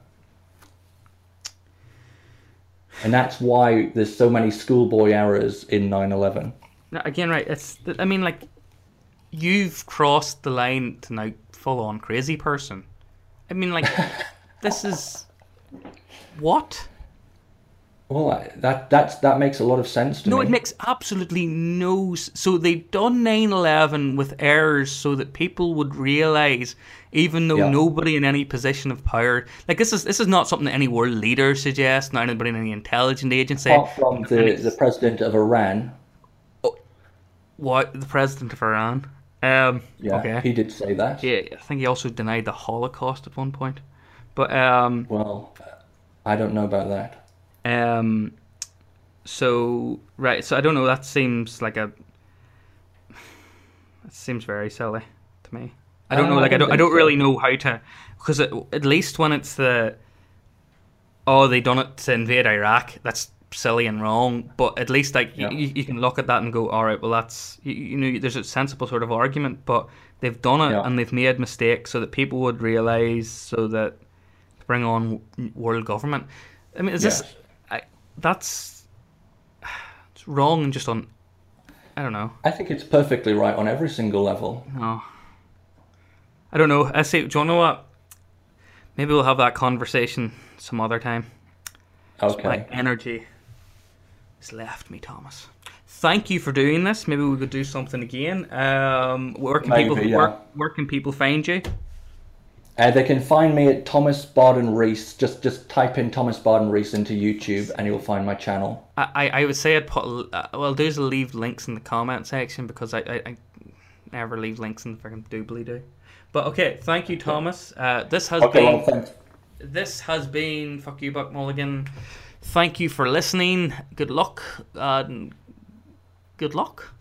B: And that's why there's so many schoolboy errors in 9/11.
A: Again, right, you've crossed the line to now full-on crazy person. This is... What?
B: Well, that makes a lot of sense to me.
A: No, it makes absolutely no... So they've done 9/11 with errors so that people would realise, even though nobody in any position of power... This is not something that any world leader suggests, not anybody in any intelligence agency.
B: Apart from the president of Iran.
A: Oh, what? The president of Iran? Okay.
B: He did say that.
A: Yeah, I think he also denied the Holocaust at one point. But
B: well, I don't know about that.
A: So I don't know. That seems very silly to me. I don't know. I don't really know how to, because at least when it's they done it to invade Iraq, that's silly and wrong, but at least like
B: Yeah.
A: you can look at that and go, all right, well that's you know there's a sensible sort of argument, but they've done it
B: Yeah.
A: and they've made mistakes so that people would realize, so that to bring on world government. I mean, is
B: Yes.
A: this that's it's wrong and just on, I don't know.
B: I think it's perfectly right on every single level.
A: No, I don't know. I say, do you know what? Maybe we'll have that conversation some other time. My
B: Okay.
A: energy has left me, Thomas. Thank you for doing this. Maybe we could do something again. Where can
B: Maybe,
A: people
B: yeah.
A: where can people find you?
B: They can find me at Thomas Barden Rees. Just type in Thomas Barden Rees into YouTube and you'll find my channel.
A: I would say I'd put well, do is leave links in the comment section, because I never leave links in the freaking doobly doo. But okay, thank you, Thomas. This has
B: Okay,
A: been
B: well, thanks.
A: This has been Fuck You Buck Mulligan. Thank you for listening. Good luck. Good luck.